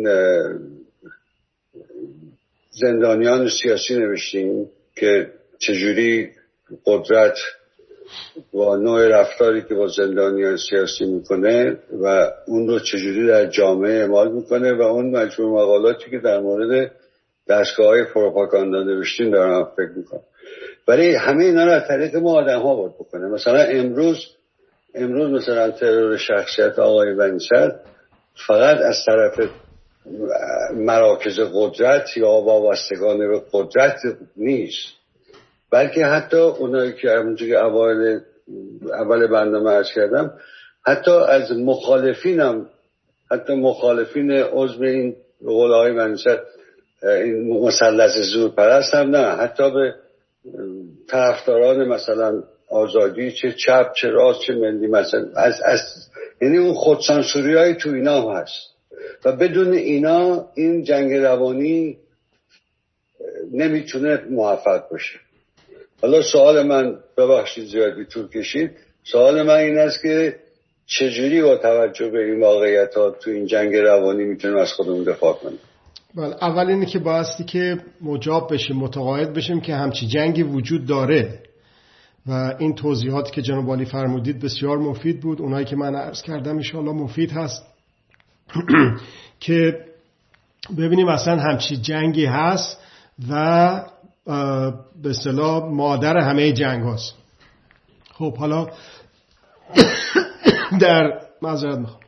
زندانیان سیاسی نوشتین که چجوری قدرت و نوع رفتاری که با زندانیان سیاسی میکنه و اون رو چجوری در جامعه اعمال میکنه، و اون مجموع مقالاتی که در مورد دستگاه‌های پروپاگاندا نوشتین دارم فکر میکنم. ولی همه اینا رو از طریق ما آدم ها باید بکنه. مثلا امروز امروز مثلا ترور شخصیت آقای بنی‌صدر فقط از طرف مراکز قدرت یا وابستگان به قدرت نیست، بلکه حتی اونایی که همونجوری که اول اول برنامه عرض کردم، حتی از مخالفین هم، حتی مخالفین عضو این قول آقای بنی‌صدر این مثلث زورپرست هم نه، حتی به طرفداران مثلا آزادی، چه چپ چه راست چه ملی، مثلا از از یعنی اون خودسانسوری های تو اینا هم هست و بدون اینا این جنگ روانی نمیتونه موفق باشه. حالا سوال من، ببخشید زیادی طول کشید، سوال من این است که چجوری با توجه به این واقعیت ها تو این جنگ روانی میتونیم از خودمون دفاع کنیم؟ بله، اول اینه که بایستی که مجاب بشیم، متقاعد بشیم که همچی جنگی وجود داره و این توضیحاتی که جناب عالی فرمودید بسیار مفید بود. اونایی که من عرض کردم انشاءالله مفید هست که ببینیم اصلا همچی جنگی هست و به اصطلاح مادر همه جنگ هست. خب حالا در معذرت میخوام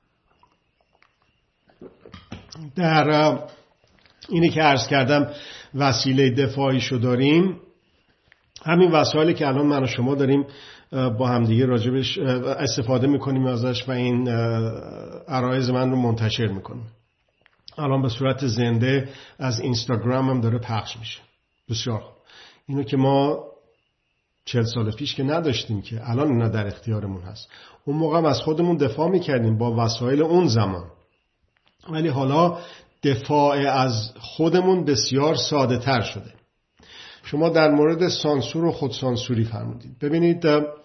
در اینی که عرض کردم وسیله دفاعیشو داریم، همین وسایلی که الان من و شما داریم با همدیگه راجبش استفاده میکنیم ازش و این عرایض من رو منتشر میکنیم. الان به صورت زنده از اینستاگرام هم داره پخش میشه. بسیار خوب. اینو که ما چهل سال پیش که نداشتیم، که الان اینا در اختیارمون هست. اون موقع هم از خودمون دفاع میکردیم با وسایل اون زمان، ولی حالا دفاع از خودمون بسیار ساده تر شده. شما در مورد سانسور و خودسانسوری فرمودید. ببینید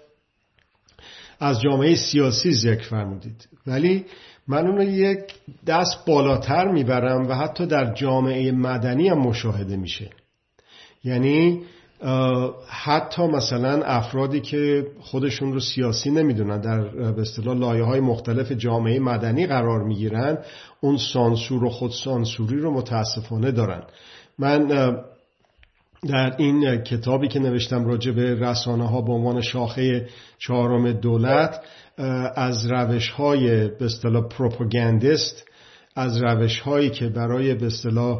از جامعه سیاسی ذکر فرمودید، ولی من اون رو یک دست بالاتر میبرم و حتی در جامعه مدنی هم مشاهده میشه. یعنی حتی مثلا افرادی که خودشون رو سیاسی نمیدونن، در به اصطلاح لایه‌های مختلف جامعه مدنی قرار میگیرن، اون سانسور و خودسانسوری رو متاسفانه دارن. من در این کتابی که نوشتم راجع به رسانه ها به عنوان شاخه چهارم دولت، از روش های به اصطلاح پروپاگاندیست، از روش هایی که برای به اصطلاح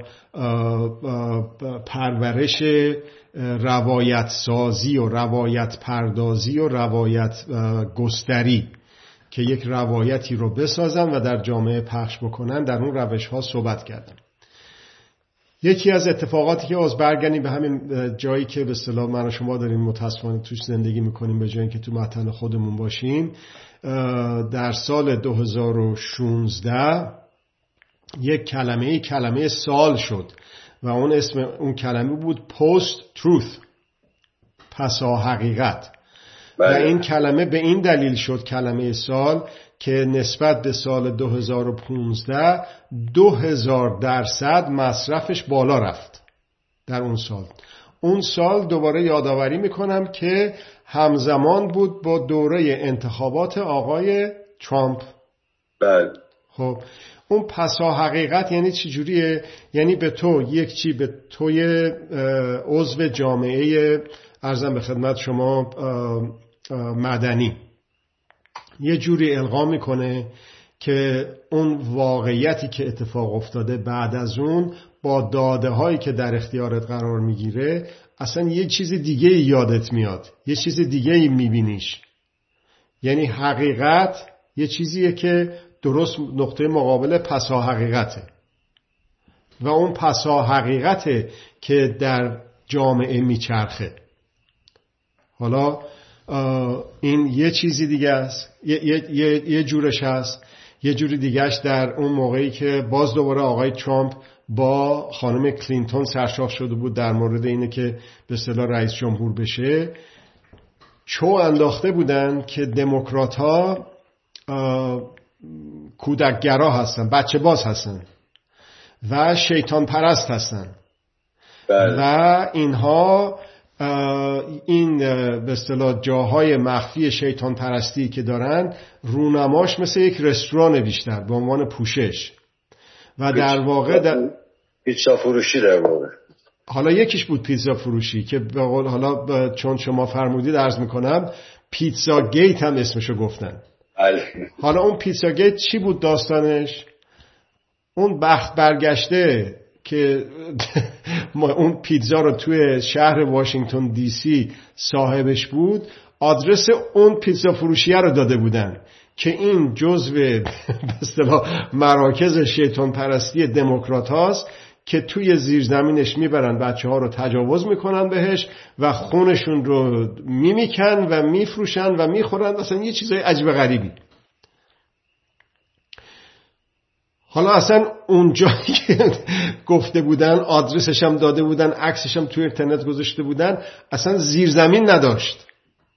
پرورش روایت سازی و روایت پردازی و روایت گستری که یک روایتی رو بسازن و در جامعه پخش بکنن، در اون روش ها صحبت کردم. یکی از اتفاقاتی که از برگردیم به همین جایی که به اصطلاح من و شما داریم متاسفانه توش زندگی میکنیم به جای اینکه تو وطن خودمون باشیم، در سال دو هزار و شانزده یک کلمه کلمه سال شد و اون اسم اون کلمه بود پست تروث، پسا حقیقت. و این کلمه به این دلیل شد کلمه سال که نسبت به سال دو هزار و پانزده دو هزار درصد مصرفش بالا رفت در اون سال. اون سال دوباره یادآوری میکنم که همزمان بود با دوره انتخابات آقای ترامپ. بله. خب اون پسا حقیقت یعنی چی جوریه؟ یعنی به تو یک چی به توی عضو جامعه عرضم به خدمت شما مدنی یه جوری القا میکنه که اون واقعیتی که اتفاق افتاده بعد از اون با داده هایی که در اختیارت قرار میگیره اصلا یه چیز دیگه یادت میاد، یه چیز دیگه میبینیش. یعنی حقیقت یه چیزیه که درست نقطه مقابل پسا حقیقته و اون پسا حقیقته که در جامعه میچرخه. حالا این یه چیزی دیگه است، یه, یه،, یه،, یه جورش هست. یه جوری دیگهش در اون موقعی که باز دوباره آقای ترامپ با خانم کلینتون سرشاخ شده بود در مورد اینه که به اصطلاح رئیس جمهور بشه، چو انداخته بودن که دموکرات‌ها کودکگرا هستن، بچه باز هستن و شیطان پرست هستن. بله. و اینها این به اصطلاح جاهای مخفی شیطان پرستی که دارن رونماش مثل یک رستوران بیشتر به عنوان پوشش و در واقع در... پیتزا فروشی در واقع. حالا یکیش بود پیتزا فروشی که به قول حالا چون شما فرمودید عرض میکنم پیتزا گیت هم اسمشو گفتن. بله. حالا اون پیتزا گیت چی بود داستانش؟ اون بخت برگشته که اون پیتزا رو توی شهر واشنگتن دی سی صاحبش بود، آدرس اون پیتزا فروشیه رو داده بودن که این جزو به اصطلاح مراکز شیطان پرستی دموکرات هاست که توی زیرزمینش میبرن بچه ها رو تجاوز میکنن بهش و خونشون رو میمیکن و میفروشن و میخورن، مثلا یه چیزای عجیب غریبی. حالا اصلا اون جایی که گفته بودن آدرسش هم داده بودن، عکسش هم توی اینترنت گذاشته بودن، اصلا زیرزمین نداشت.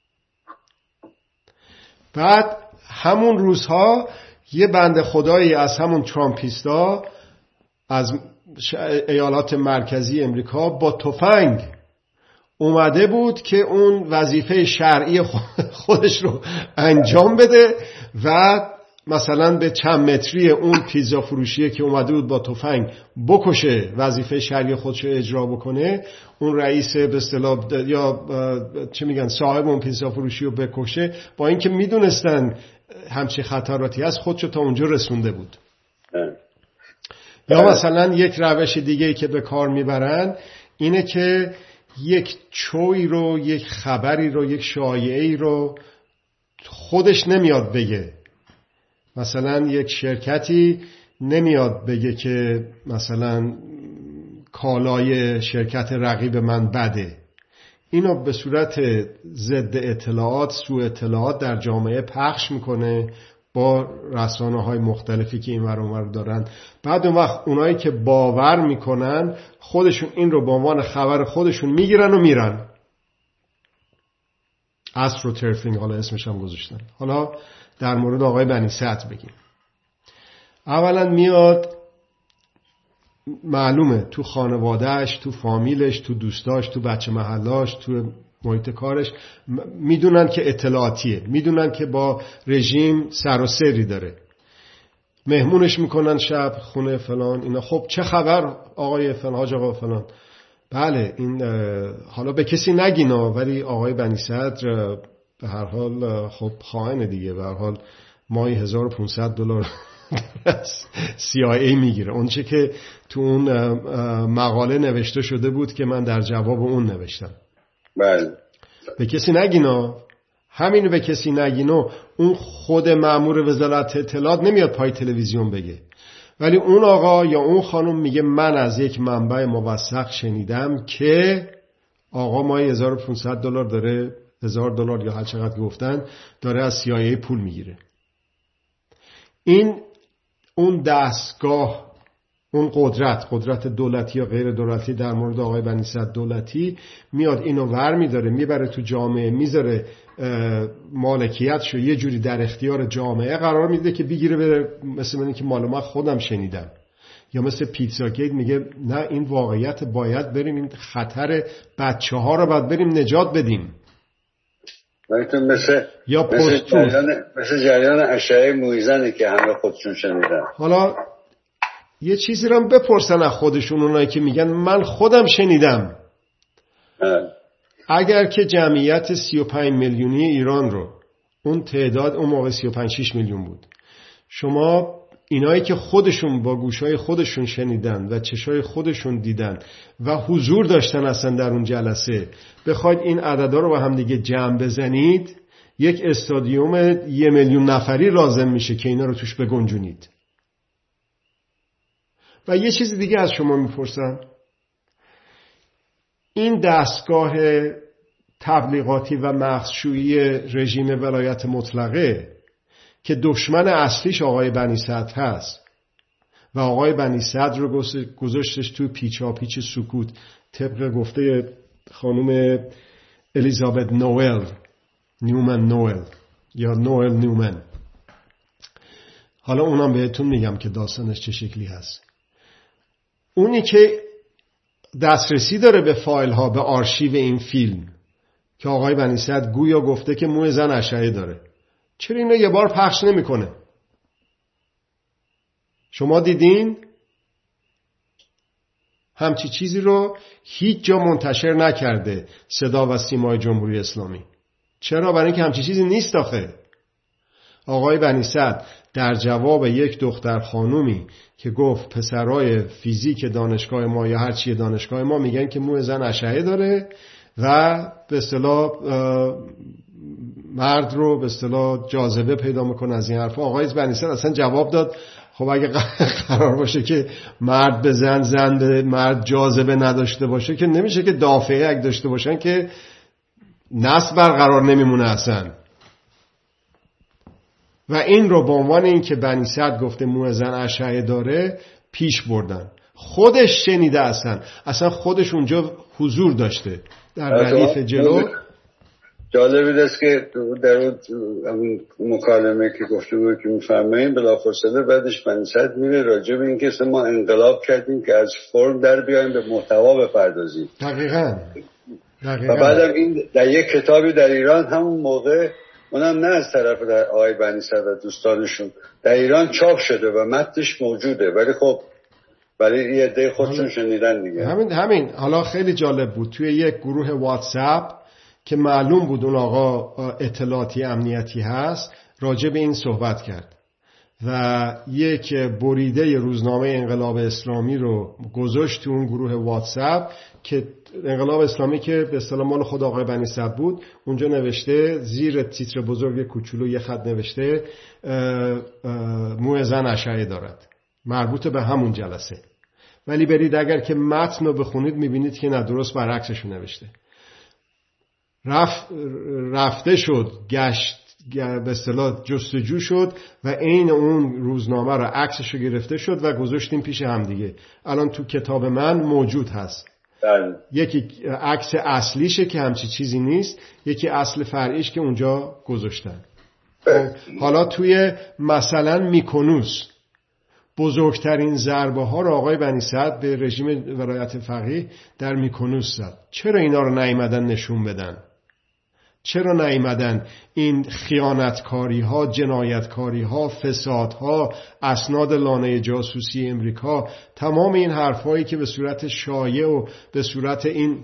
بعد همون روزها یه بنده خدایی از همون ترامپیستا از ایالات مرکزی امریکا با تفنگ اومده بود که اون وظیفه شرعی خودش رو انجام بده و مثلا به چند متری اون پیتزا فروشیه که اومده بود با تفنگ بکشه، وظیفه شرعی خودش رو اجرا بکنه، اون رئیس به اصطلاح یا چه میگن صاحب اون پیتزا فروشی رو بکشه، با اینکه میدونستن همچین خطراتی هست خودشو تا اونجا رسونده بود. یا مثلا یک روش دیگه که به کار میبرن اینه که یک چوی رو، یک خبری رو، یک شایعه‌ای رو خودش نمیاد بگه. مثلا یک شرکتی نمیاد بگه که مثلا کالای شرکت رقیب من بده، اینو به صورت ضد اطلاعات، سوء اطلاعات در جامعه پخش میکنه با رسانه‌های مختلفی که این ور اون ور دارن. بعد اون وقت اونایی که باور میکنن خودشون این رو به عنوان خبر خودشون میگیرن و میرن. استروترفینگ حالا اسمش هم گذاشتن. حالا در مورد آقای بنی سعد بگیم. اولا میاد معلومه تو خانوادهش، تو فامیلش، تو دوستاش، تو بچه محلاش، تو محیط کارش میدونن که اطلاعاتیه، میدونن که با رژیم سر و سری داره، مهمونش میکنن شب خونه فلان اینا. خب چه خبر آقای فلان، حاج آقا فلان؟ بله این حالا به کسی نگینا، ولی آقای بنی صدر به هر حال خب خائن دیگه، به هر حال ماهی هزار و پانصد دلار سی آی ای میگیره. اون چه که تو اون مقاله نوشته شده بود که من در جواب اون نوشتم. بله. به کسی نگینا، همینو به کسی نگینو. اون خود مأمور وزارت اطلاعات نمیاد پای تلویزیون بگه، ولی اون آقا یا اون خانم میگه من از یک منبع موثق شنیدم که آقا ماهی هزار و پانصد دلار داره، هزار دلار یا هر چقدر گفتن، داره از سی آی ای پول میگیره. این اون دستگاه، اون قدرت، قدرت دولتی یا غیر دولتی در مورد آقای بنی صدر دولتی میاد اینو ور میداره، میبره تو جامعه، میذاره مالکیتشو یه جوری در اختیار جامعه قرار میده که بگیره بره، مثل من که مال من خودم شنیدم. یا مثل پیتزا گیت میگه نه این واقعیت، باید بریم این خطر بچه ها رو باید بریم نجات بدیم. مثل یا مثل جریان, مثل جریان اشعه مویزنی که همه خودشون شنیدن. حالا یه چیزی رو هم بپرسن از خودشون اونایی که میگن من خودم شنیدم. اه. اگر که جمعیت سی و پنج میلیونی ایران رو، اون تعداد اون موقع سی و پنج شش میلیون بود، شما اینایی که خودشون با گوشای خودشون شنیدن و چشای خودشون دیدن و حضور داشتن اصلا در اون جلسه، بخواید این عددا رو با هم دیگه جمع بزنید، یک استادیوم یه میلیون نفری لازم میشه که اینا رو توش بگنجونید. و یه چیز دیگه از شما میپرسم، این دستگاه تبلیغاتی و مغزشویی رژیم ولایت مطلقه که دشمن اصلیش آقای بنی صدر هست و آقای بنی صدر رو گذاشتش تو پیچا پیچ سکوت طبق گفته خانم الیزابت نوئل نیومن نوئل یا نوئل نیومن. حالا اونم بهتون میگم که داستانش چه شکلی هست. اونی که دسترسی داره به فایل ها، به آرشیو این فیلم که آقای بنی صدر گویا گفته که موی زن اشعه داره، چرا اینو یه بار پخش نمیکنه؟ شما دیدین؟ همچی چیزی رو هیچ جا منتشر نکرده صدا و سیمای جمهوری اسلامی. چرا؟ برای اینکه همچی چیزی نیست. آخه آقای بنی صدر در جواب یک دختر خانومی که گفت پسرای فیزیک دانشگاه ما یا هر چیه دانشگاه ما میگن که موی زن اشعه داره و به اصطلاح مرد رو به اصطلاح جاذبه پیدا میکنه از این حرفا، آقای بنی صدر اصلا جواب داد خب اگه قرار باشه که مرد به زن، زن به مرد جاذبه نداشته باشه که نمیشه که دافعه اگه داشته باشن که نسل برقرار نمیمونه اصلا. و این رو به عنوان این که بنی صدر گفته موی زن اشعه داره پیش بردن. خودش شنیده، اصلا اصلا خودش اونجا حضور داشته در ردیف جلو. جالب است که در اون مکالمه که گفته بود که میفهمیم بلافاصله بعدش بنی صدر میره راجع به این که ما انقلاب کردیم که از فرم در بیایم به محتوا بپردازیم. دقیقاً. دقیقاً. و بعدم این در یک کتابی در ایران همون موقع، اونم نه از طرف در آقای بنی صدر و دوستانشون، در ایران چاپ شده و متنش موجوده، ولی خب برای یه عده خودشون شنیدن دیگه. همین همین حالا خیلی جالب بود توی یک گروه واتساپ که معلوم بود اون آقا اطلاعاتی امنیتی هست راجع به این صحبت کرد و یک بریده روزنامه انقلاب اسلامی رو گذاشت تو اون گروه واتساپ که انقلاب اسلامی که به اصطلاح مال خود آقای بنی صدر بود، اونجا نوشته زیر تیتر بزرگ کوچولو یه خط نوشته موی زن اشعه دارد، مربوط به همون جلسه. ولی برید اگر که متن رو بخونید میبینید که نه، درست برعکسش نوشته. رفت رفته شد، گشت به اصطلاح جستجو شد و عین اون روزنامه رو عکسش رو گرفته شد و گذاشتیم پیش هم دیگه. الان تو کتاب من موجود هست. بله. یکی عکس اصلیشه که همچی چیزی نیست، یکی اصل فرعیش که اونجا گذاشتن. حالا توی مثلا میکنوس بزرگترین ضربه ها رو آقای بنی صدر به رژیم ولایت فقیه در میکنوس زد. چرا اینا رو نیامدن نشون بدن؟ چرا نیامدن این خیانتکاری ها، جنایتکاری ها، فساد ها، اسناد لانه جاسوسی امریکا، تمام این حرفایی که به صورت شایع و به صورت این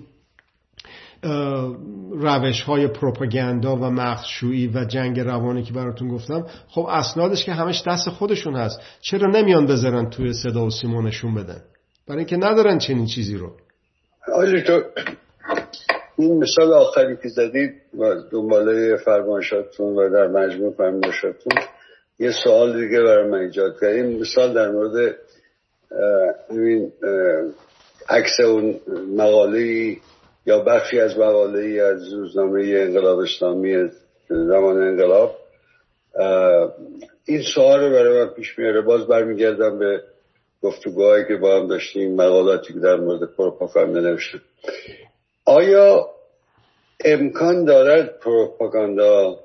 روش های پروپاگاندا و مغزشویی و جنگ روانی که براتون گفتم، خب اسنادش که همش دست خودشون هست، چرا نمیان بذارن توی صدا و سیما نشون بدن؟ برای اینکه ندارن چنین چیزی رو. آجی تو این مثال آخری که زدید و دنباله فرمایشاتون و در مجموع فرمایشاتون یه سوال دیگه برای من ایجاد کرد. این مثال در مورد این عکس اون مقاله‌ای یا بخشی از مقاله‌ای از روزنامه انقلاب اسلامی زمان انقلاب، این سوال رو برای من پیش میاره. باز برمیگردم به گفتگوهایی که با هم داشتیم، مقالاتی که در مورد پروپاگاندا نوشتم. آیا امکان دارد پروپاگاندا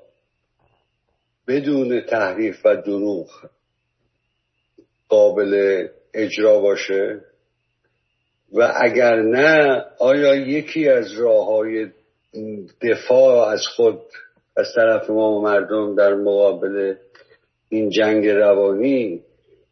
بدون تحریف و دروغ قابل اجرا باشه؟ و اگر نه، آیا یکی از راه‌های دفاع از خود از طرف ما و مردم در مقابل این جنگ روانی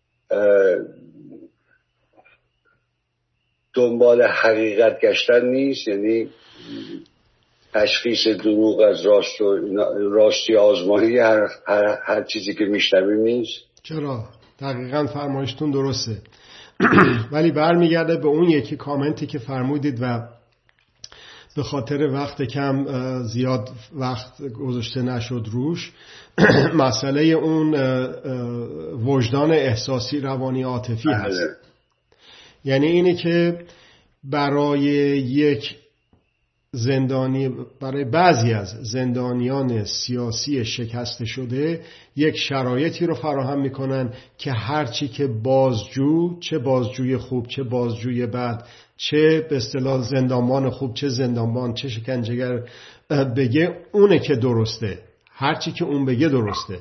دنبال حقیقت گشتن نیست؟ یعنی تشخیص دروغ از راست و راستی آزمایی هر, هر, هر چیزی که میشنویم نیست؟ چرا؟ دقیقاً فرمایشتون درسته. ولی برمیگرده به اون یکی کامنتی که فرمودید و به خاطر وقت کم زیاد وقت گذاشته نشد روش. مسئله اون وجدان احساسی روانی عاطفی هست. یعنی اینه که برای یک زندانی برای بعضی از زندانیان سیاسی شکسته شده یک شرایطی رو فراهم میکنن که هرچی که بازجو، چه بازجوی خوب چه بازجوی بد، چه به اصطلاح زندانبان خوب چه زندانبان چه شکنجهگر بگه اونه که درسته، هرچی که اون بگه درسته.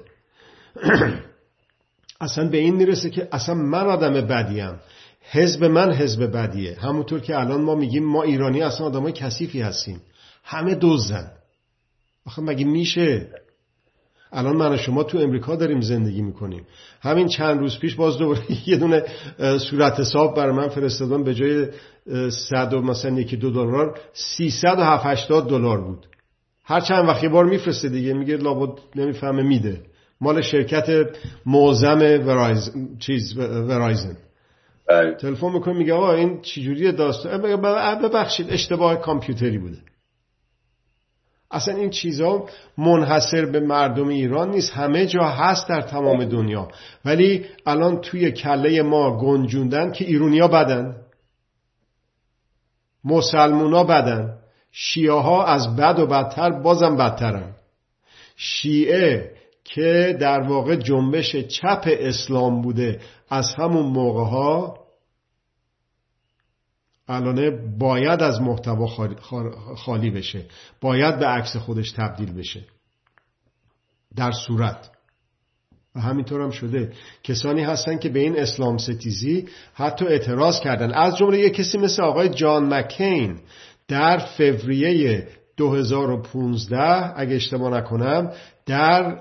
اصلا به این میرسه که اصلا من آدم بدیم، حزب من حزب بدیه. همونطور که الان ما میگیم ما ایرانی اصلا آدمای کثیفی هستیم، همه دزدن. آخه مگه میشه؟ الان من و شما تو امریکا داریم زندگی میکنیم. همین چند روز پیش باز دوباره یه دونه صورت حساب برای من فرستادن، به جای صد و مثلا یکی دو دلار سیصد و هفتاد دلار بود. هر چند وقت یه بار میفرسته دیگه، میگه لابد نمیفهمه میده. مال شرکت معظم ورایزن چیز ورایزن. تلفن میکنه میگه آقا این چجوریه داستان؟ ببخشید اشتباه کامپیوتری بوده. اصلا این چیزا منحصر به مردم ایران نیست، همه جا هست در تمام دنیا. ولی الان توی کله ما گنجوندن که ایرونیا بدن، مسلمونا بدن، شیعه ها از بد و بدتر بازم بدترن. شیعه که در واقع جنبش چپ اسلام بوده از همون موقع ها، الانه باید از محتوا خالی بشه، باید به عکس خودش تبدیل بشه در صورت. و همینطور هم شده. کسانی هستن که به این اسلام ستیزی حتی اعتراض کردن، از جمله یک کسی مثل آقای جان مکین در فوریه دو هزار و پانزده اگه اشتباه نکنم در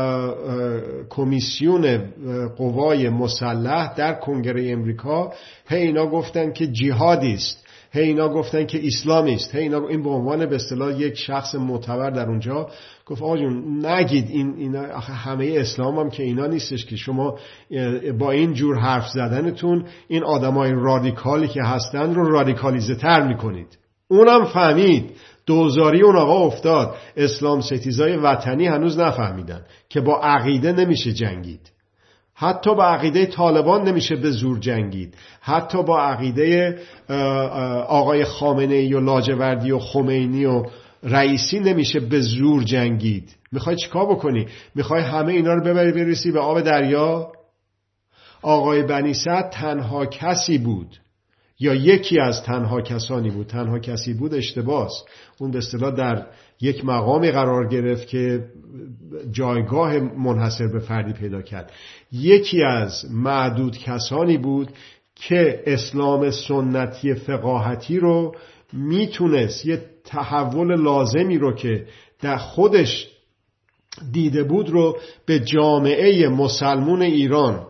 کمیسیون قوای مسلح در کنگره امریکا، هی اینا گفتن که جهادیست، هی اینا گفتن که اسلامیست، هی اینا، این به عنوان به اصطلاح یک شخص معتبر در اونجا گفت آقا جون نگید این اینا همه اسلام هم که اینا نیستش که شما با این جور حرف زدنتون این آدمای رادیکالی که هستن رو رادیکالیزه تر میکنید. اونم فهمید، دوزاری اون آقا افتاد. اسلام ستیزای وطنی هنوز نفهمیدن که با عقیده نمیشه جنگید، حتی با عقیده طالبان نمیشه به زور جنگید، حتی با عقیده آقای خامنه‌ای و لاجوردی و خمینی و رئیسی نمیشه به زور جنگید. میخوای چیکار بکنی؟ میخوای همه اینا رو ببری برسی به آب دریا؟ آقای بنی سعد تنها کسی بود یا یکی از تنها کسانی بود. تنها کسی بود اشتباهست. اون به اصطلاح در یک مقامی قرار گرفت که جایگاه منحصر به فردی پیدا کرد. یکی از معدود کسانی بود که اسلام سنتی فقاهتی رو میتونست یه تحول لازمی رو که در خودش دیده بود رو به جامعه مسلمون ایران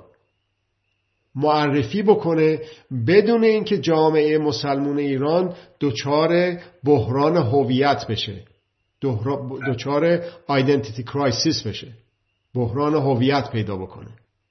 معرفی بکنه، بدون اینکه جامعه مسلمون ایران دچار بحران هویت بشه، دچار آیدنتیتی کرایسیس بشه، بحران هویت پیدا بکنه.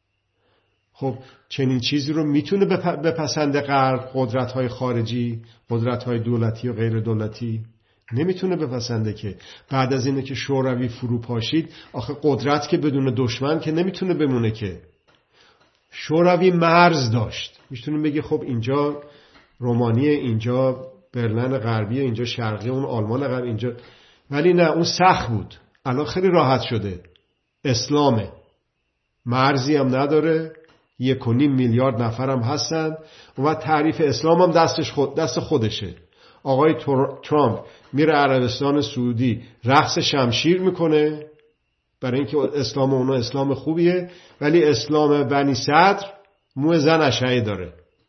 خب چنین چیزی رو میتونه بپسنده غرب، قدرت‌های خارجی، قدرت‌های دولتی و غیر دولتی؟ نمیتونه بپسنده. که بعد از اینه که شوروی فرو پاشید، آخه قدرت که بدون دشمن که نمیتونه بمونه. که شوروی مرز داشت، میتونیم بگی خب اینجا رومانیه، اینجا برلن غربیه، اینجا شرقی، اون آلمان غربی اینجا، ولی نه، اون سخت بود. الان خیلی راحت شده. اسلامه، مرزی هم نداره، یک و نیم میلیارد نفرم هستن و تعریف اسلام هم دستش خود دست خودشه. آقای ترامپ میره عربستان سعودی رقص شمشیر میکنه برای اینکه اسلام اونا اسلام خوبیه، ولی اسلام بنی صدر مو زن اشعه داره.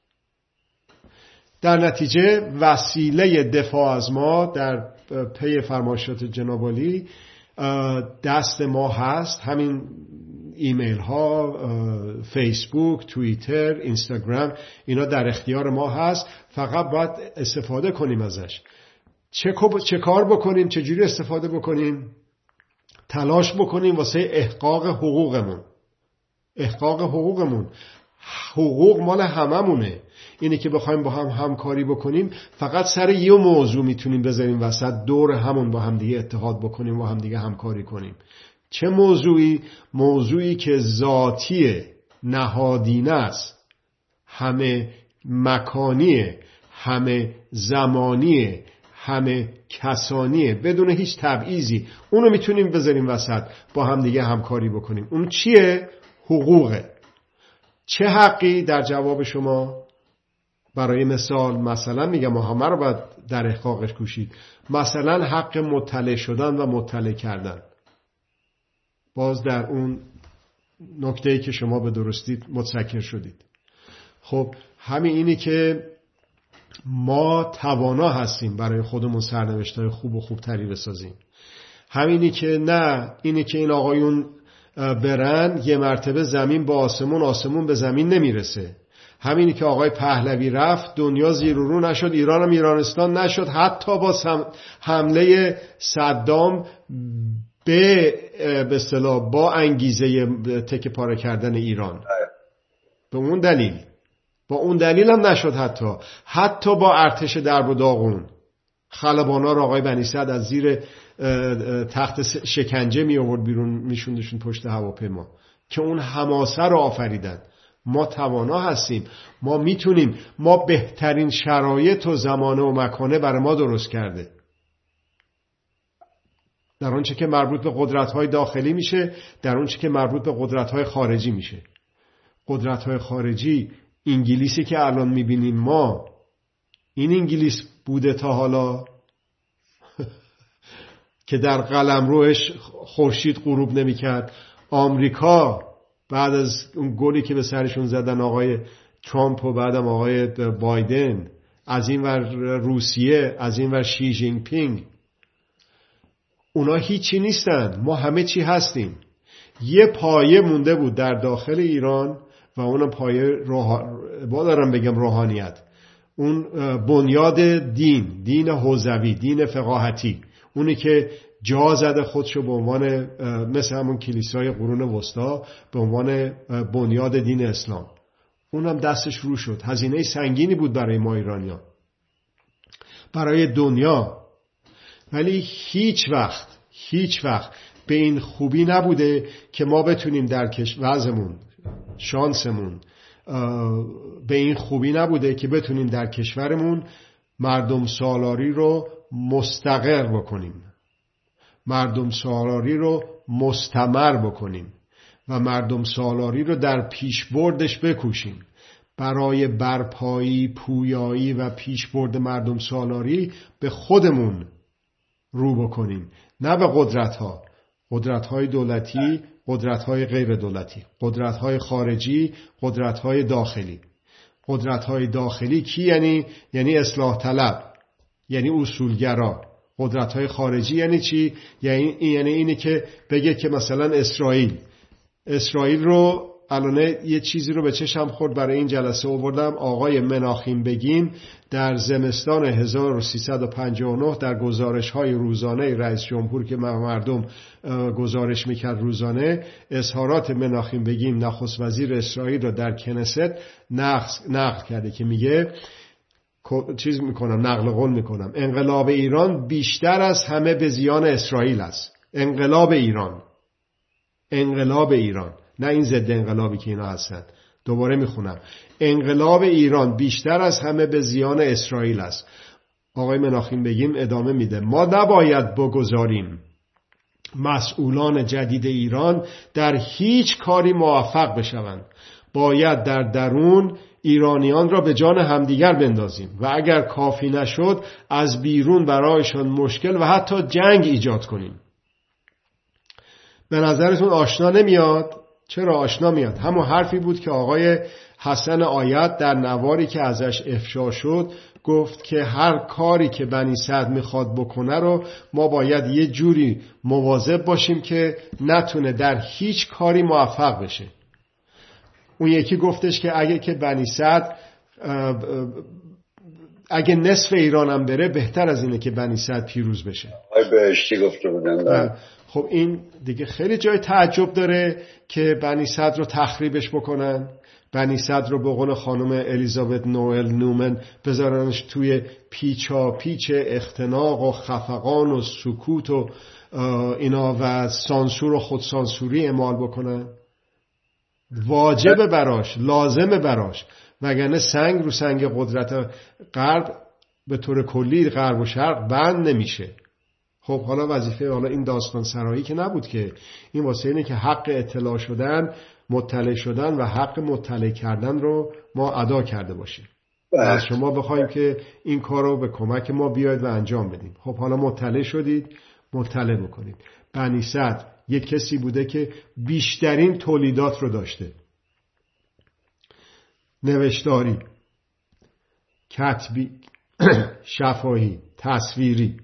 در نتیجه وسیله دفاع از ما در پی فرمایشات جناب عالی دست ما هست. همین ایمیل ها، فیسبوک، توییتر، اینستاگرام، اینا در اختیار ما هست. فقط باید استفاده کنیم ازش. چه, چه کار بکنیم؟ چجوری استفاده بکنیم؟ تلاش بکنیم واسه احقاق حقوقمون. احقاق حقوقمون. حقوق مال هممونه. اینه که بخوایم با هم همکاری بکنیم، فقط سر یه موضوع میتونیم بذاریم وسط، دور همون با هم دیگه اتحاد بکنیم و هم دیگه همکاری کنیم. چه موضوعی؟ موضوعی که ذاتی، نهادینه است، همه مکانیه، همه زمانیه، همه کسانیه، بدون هیچ تبعیضی. اونو میتونیم بذاریم وسط، با هم دیگه همکاری بکنیم. اون چیه؟ حقوقه. چه حقی در جواب شما؟ برای مثال مثلا میگم همه رو باید در احقاقش کوشید. مثلا حق مطلع شدن و مطلع کردن. باز در اون نکته‌ای که شما به درستی متذکر شدید. خب همین اینی که ما توانا هستیم برای خودمون سرنوشت‌های خوب و خوبتری بسازیم. همینی که نه، اینی که این آقایون برن یه مرتبه زمین با آسمون، آسمون به زمین نمیرسه. همینی که آقای پهلوی رفت دنیا زیر و رو نشد، ایران هم ایرانستان نشد. حتی با حمله صدام به به اصطلاح با انگیزه تکه پاره کردن ایران، به اون دلیل با اون دلیل هم نشد. حتی حتی با ارتش درب و داغون خلبانا را آقای بنی صدر از زیر تخت شکنجه می آورد بیرون، میشوندشون پشت هواپیما که اون حماسه رو آفریدن. ما توانا هستیم، ما میتونیم، ما بهترین شرایط و زمانه و مکانه برای ما درست کرده. در اون چه که مربوط به قدرت‌های داخلی میشه، در اون چه که مربوط به قدرت‌های خارجی میشه. قدرت‌های خارجی، انگلیسی که الان میبینیم ما، این انگلیس بوده تا حالا که در قلمروش خورشید غروب نمیکرد. آمریکا بعد از اون گلی که به سرشون زدن آقای ترامپ و بعدم آقای بایدن، از این ور روسیه، از این ور شی جین پینگ، اونا هیچی نیستن، ما همه چی هستیم. یه پایه مونده بود در داخل ایران و اونم پایه روح... با دارم بگم روحانیت، اون بنیاد دین، دین حوزوی، دین فقاهتی، اونی که جا زده خودشو به عنوان مثل همون کلیسای قرون وسطا به عنوان بنیاد دین اسلام. اونم دستش رو شد. هزینه سنگینی بود برای ما ایرانیان، برای دنیا، ولی هیچ وقت هیچ وقت به این خوبی نبوده که ما بتونیم در کشورمون، شانسمون به این خوبی نبوده که بتونیم در کشورمون مردم سالاری رو مستقر بکنیم، مردم سالاری رو مستمر بکنیم و مردم سالاری رو در پیشبردش بکوشیم. برای برپایی، پویایی و پیشبرد مردم سالاری به خودمون رو بکنیم، نه به قدرت‌ها، قدرت‌های دولتی، قدرت‌های غیر دولتی، قدرت‌های خارجی، قدرت‌های داخلی. قدرت‌های داخلی کی یعنی؟ یعنی اصلاح طلب، یعنی اصولگرا. قدرت‌های خارجی یعنی چی؟ یعنی یعنی اینه که بگه که مثلا اسرائیل اسرائیل رو الان یه چیزی رو به چشم خورد برای این جلسه آوردم. آقای مناخیم بگین در زمستان هزار و سیصد و پنجاه و نه در گزارش‌های روزانه رئیس جمهور که مردم گزارش میکرد روزانه، اظهارات مناخیم بگین نخست وزیر اسرائیل رو در کنست نقل کرده که میگه، چیز میکنم نقل قول میکنم، انقلاب ایران بیشتر از همه به زیان اسرائیل است. انقلاب ایران، انقلاب ایران، نه این ضد انقلابی که اینا هستن. دوباره میخونم، انقلاب ایران بیشتر از همه به زیان اسرائیل است. آقای مناخیم بگیم ادامه میده، ما نباید بگذاریم مسئولان جدید ایران در هیچ کاری موفق بشوند. باید در درون ایرانیان را به جان همدیگر بندازیم و اگر کافی نشد از بیرون برایشان مشکل و حتی جنگ ایجاد کنیم. به نظرتون آشنا نمیاد؟ چرا آشنا میاد؟ همون حرفی بود که آقای حسن آیت در نواری که ازش افشا شد گفت که هر کاری که بنی صدر میخواد بکنه رو ما باید یه جوری مواظب باشیم که نتونه در هیچ کاری موفق بشه. اون یکی گفتش که اگه که بنی صدر اگه نصف ایرانم بره بهتر از اینه که بنی صدر پیروز بشه. آقای بهشتی گفته بودن. خب این دیگه خیلی جای تعجب داره که بنی صدر رو تخریبش بکنن، بنی صدر رو به قول خانم الیزابت نوئل نومن بذارنش توی پیچا پیچ اختناق و خفقان و سکوت و اینا و سانسور و خودسانسوری اعمال بکنن. واجب براش، لازم براش، وگرنه سنگ رو سنگ قدرت غرب به طور کلی غرب و شرق بند نمیشه. خب حالا وظیفه حالا این داستان سرایی که نبود که، این واسه اینه که حق اطلاع شدن، مطلع شدن و حق مطلع کردن رو ما ادا کرده باشیم. از شما بخوایم که این کار رو به کمک ما بیاید و انجام بدیم. خب حالا مطلع شدید، مطلع بکنید. بنی صدر یک کسی بوده که بیشترین تولیدات رو داشته، نوشتاری، کتبی، شفاهی، تصویری،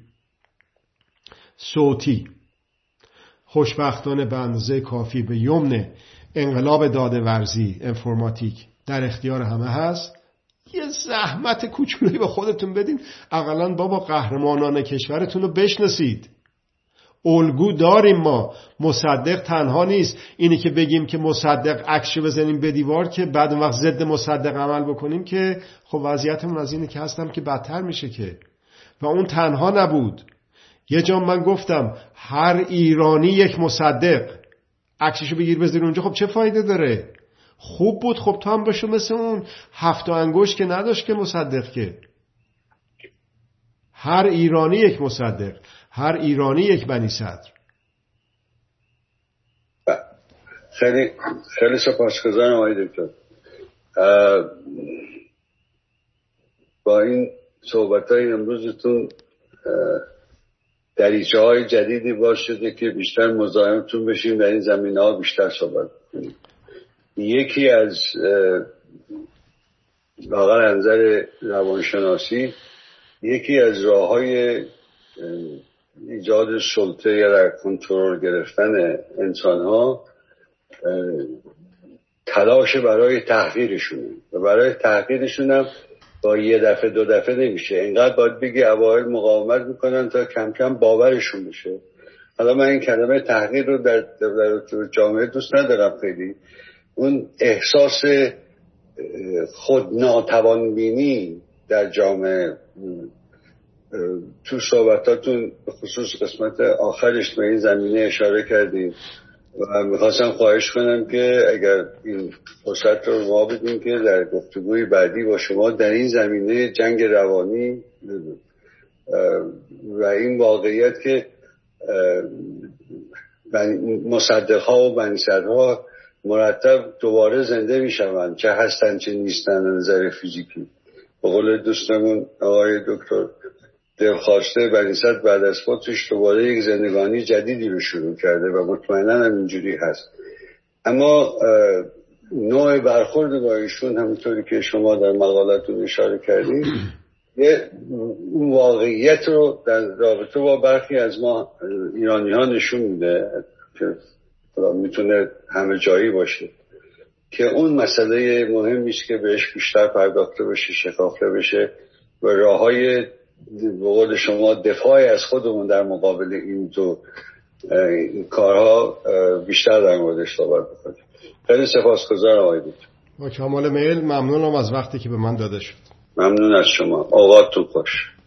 صوتی. خوشبختانه به اندازه کافی به یمن انقلاب داده‌ورزی، انفرماتیک در اختیار همه هست. یه زحمت کوچولویی به خودتون بدین، اقلن بابا قهرمانان کشورتون رو بشناسید. الگو داریم ما. مصدق تنها نیست. اینی که بگیم که مصدق عکسشو بزنیم به دیوار که بعد اون وقت ضد مصدق عمل بکنیم که خب وضعیتمون از اینه که هستم که بدتر میشه که. و اون تنها نبود. یه جا من گفتم هر ایرانی یک مصدق، عکسشو بگیر بذاری اونجا، خب چه فایده داره؟ خوب بود، خب تو هم بشو مثل اون هفت انگشت که نداشت که مصدق که. هر ایرانی یک مصدق، هر ایرانی یک بنی صدر. خیلی خیلی سپاسگزارم آقای دکتر. با این صحبت‌های امروزتون دریچه های جدیدی باز شده که بیشتر مزاحمتون بشیم در این زمینه ها بیشتر صحبت کنیم. یکی از واقعا از نظر روانشناسی یکی از راه های ایجاد سلطه یا در کنترل گرفتن انسان ها تلاش برای تحقیرشونه و برای تحقیرشون هم با یه دفعه دو دفعه نمیشه. اینقدر باید بگی اوایل مقاومت میکنن تا کم کم باورشون بشه. حالا من این کلمه تحقیر رو در, در جامعه دوست ندارم خیلی. اون احساس خود ناتوانبینی در جامعه، تو صحبتاتون به خصوص قسمت آخرش به این زمینه اشاره کردیم و میخواستم خواهش کنم که اگر این فرصت رو ما بدیم که در گفتگوی بعدی با شما در این زمینه جنگ روانی و این واقعیت که مصدقها و بنی صدرها مرتب دوباره زنده میشوند، چه هستن چه نیستن از نظر فیزیکی. به قول دوستمون آقای دکتر دلخواسته، بنی صدر بعد از فوتش دوباره یک زندگانی جدیدی رو شروع کرده و مطمئنا هم اینجوری هست. اما نوع برخورد با ایشون همونطوری که شما در مقالتون اشاره کردید یه واقعیت رو در رابطه با برخی از ما ایرانی ها نشون میده که میتونه همه جایی باشه که اون مسئله مهمی است که بهش بیشتر پرداخته بشه، شکافته بشه و راههای به قول شما دفاع از خودمون در مقابل این دو این کارها بیشتر در موردش صحبت بکنیم. خیلی سپاسگزارم آقای دکتر. با کمال میل. ممنونم از وقتی که به من داده شد. ممنون از شما. اوقاتتون خوش.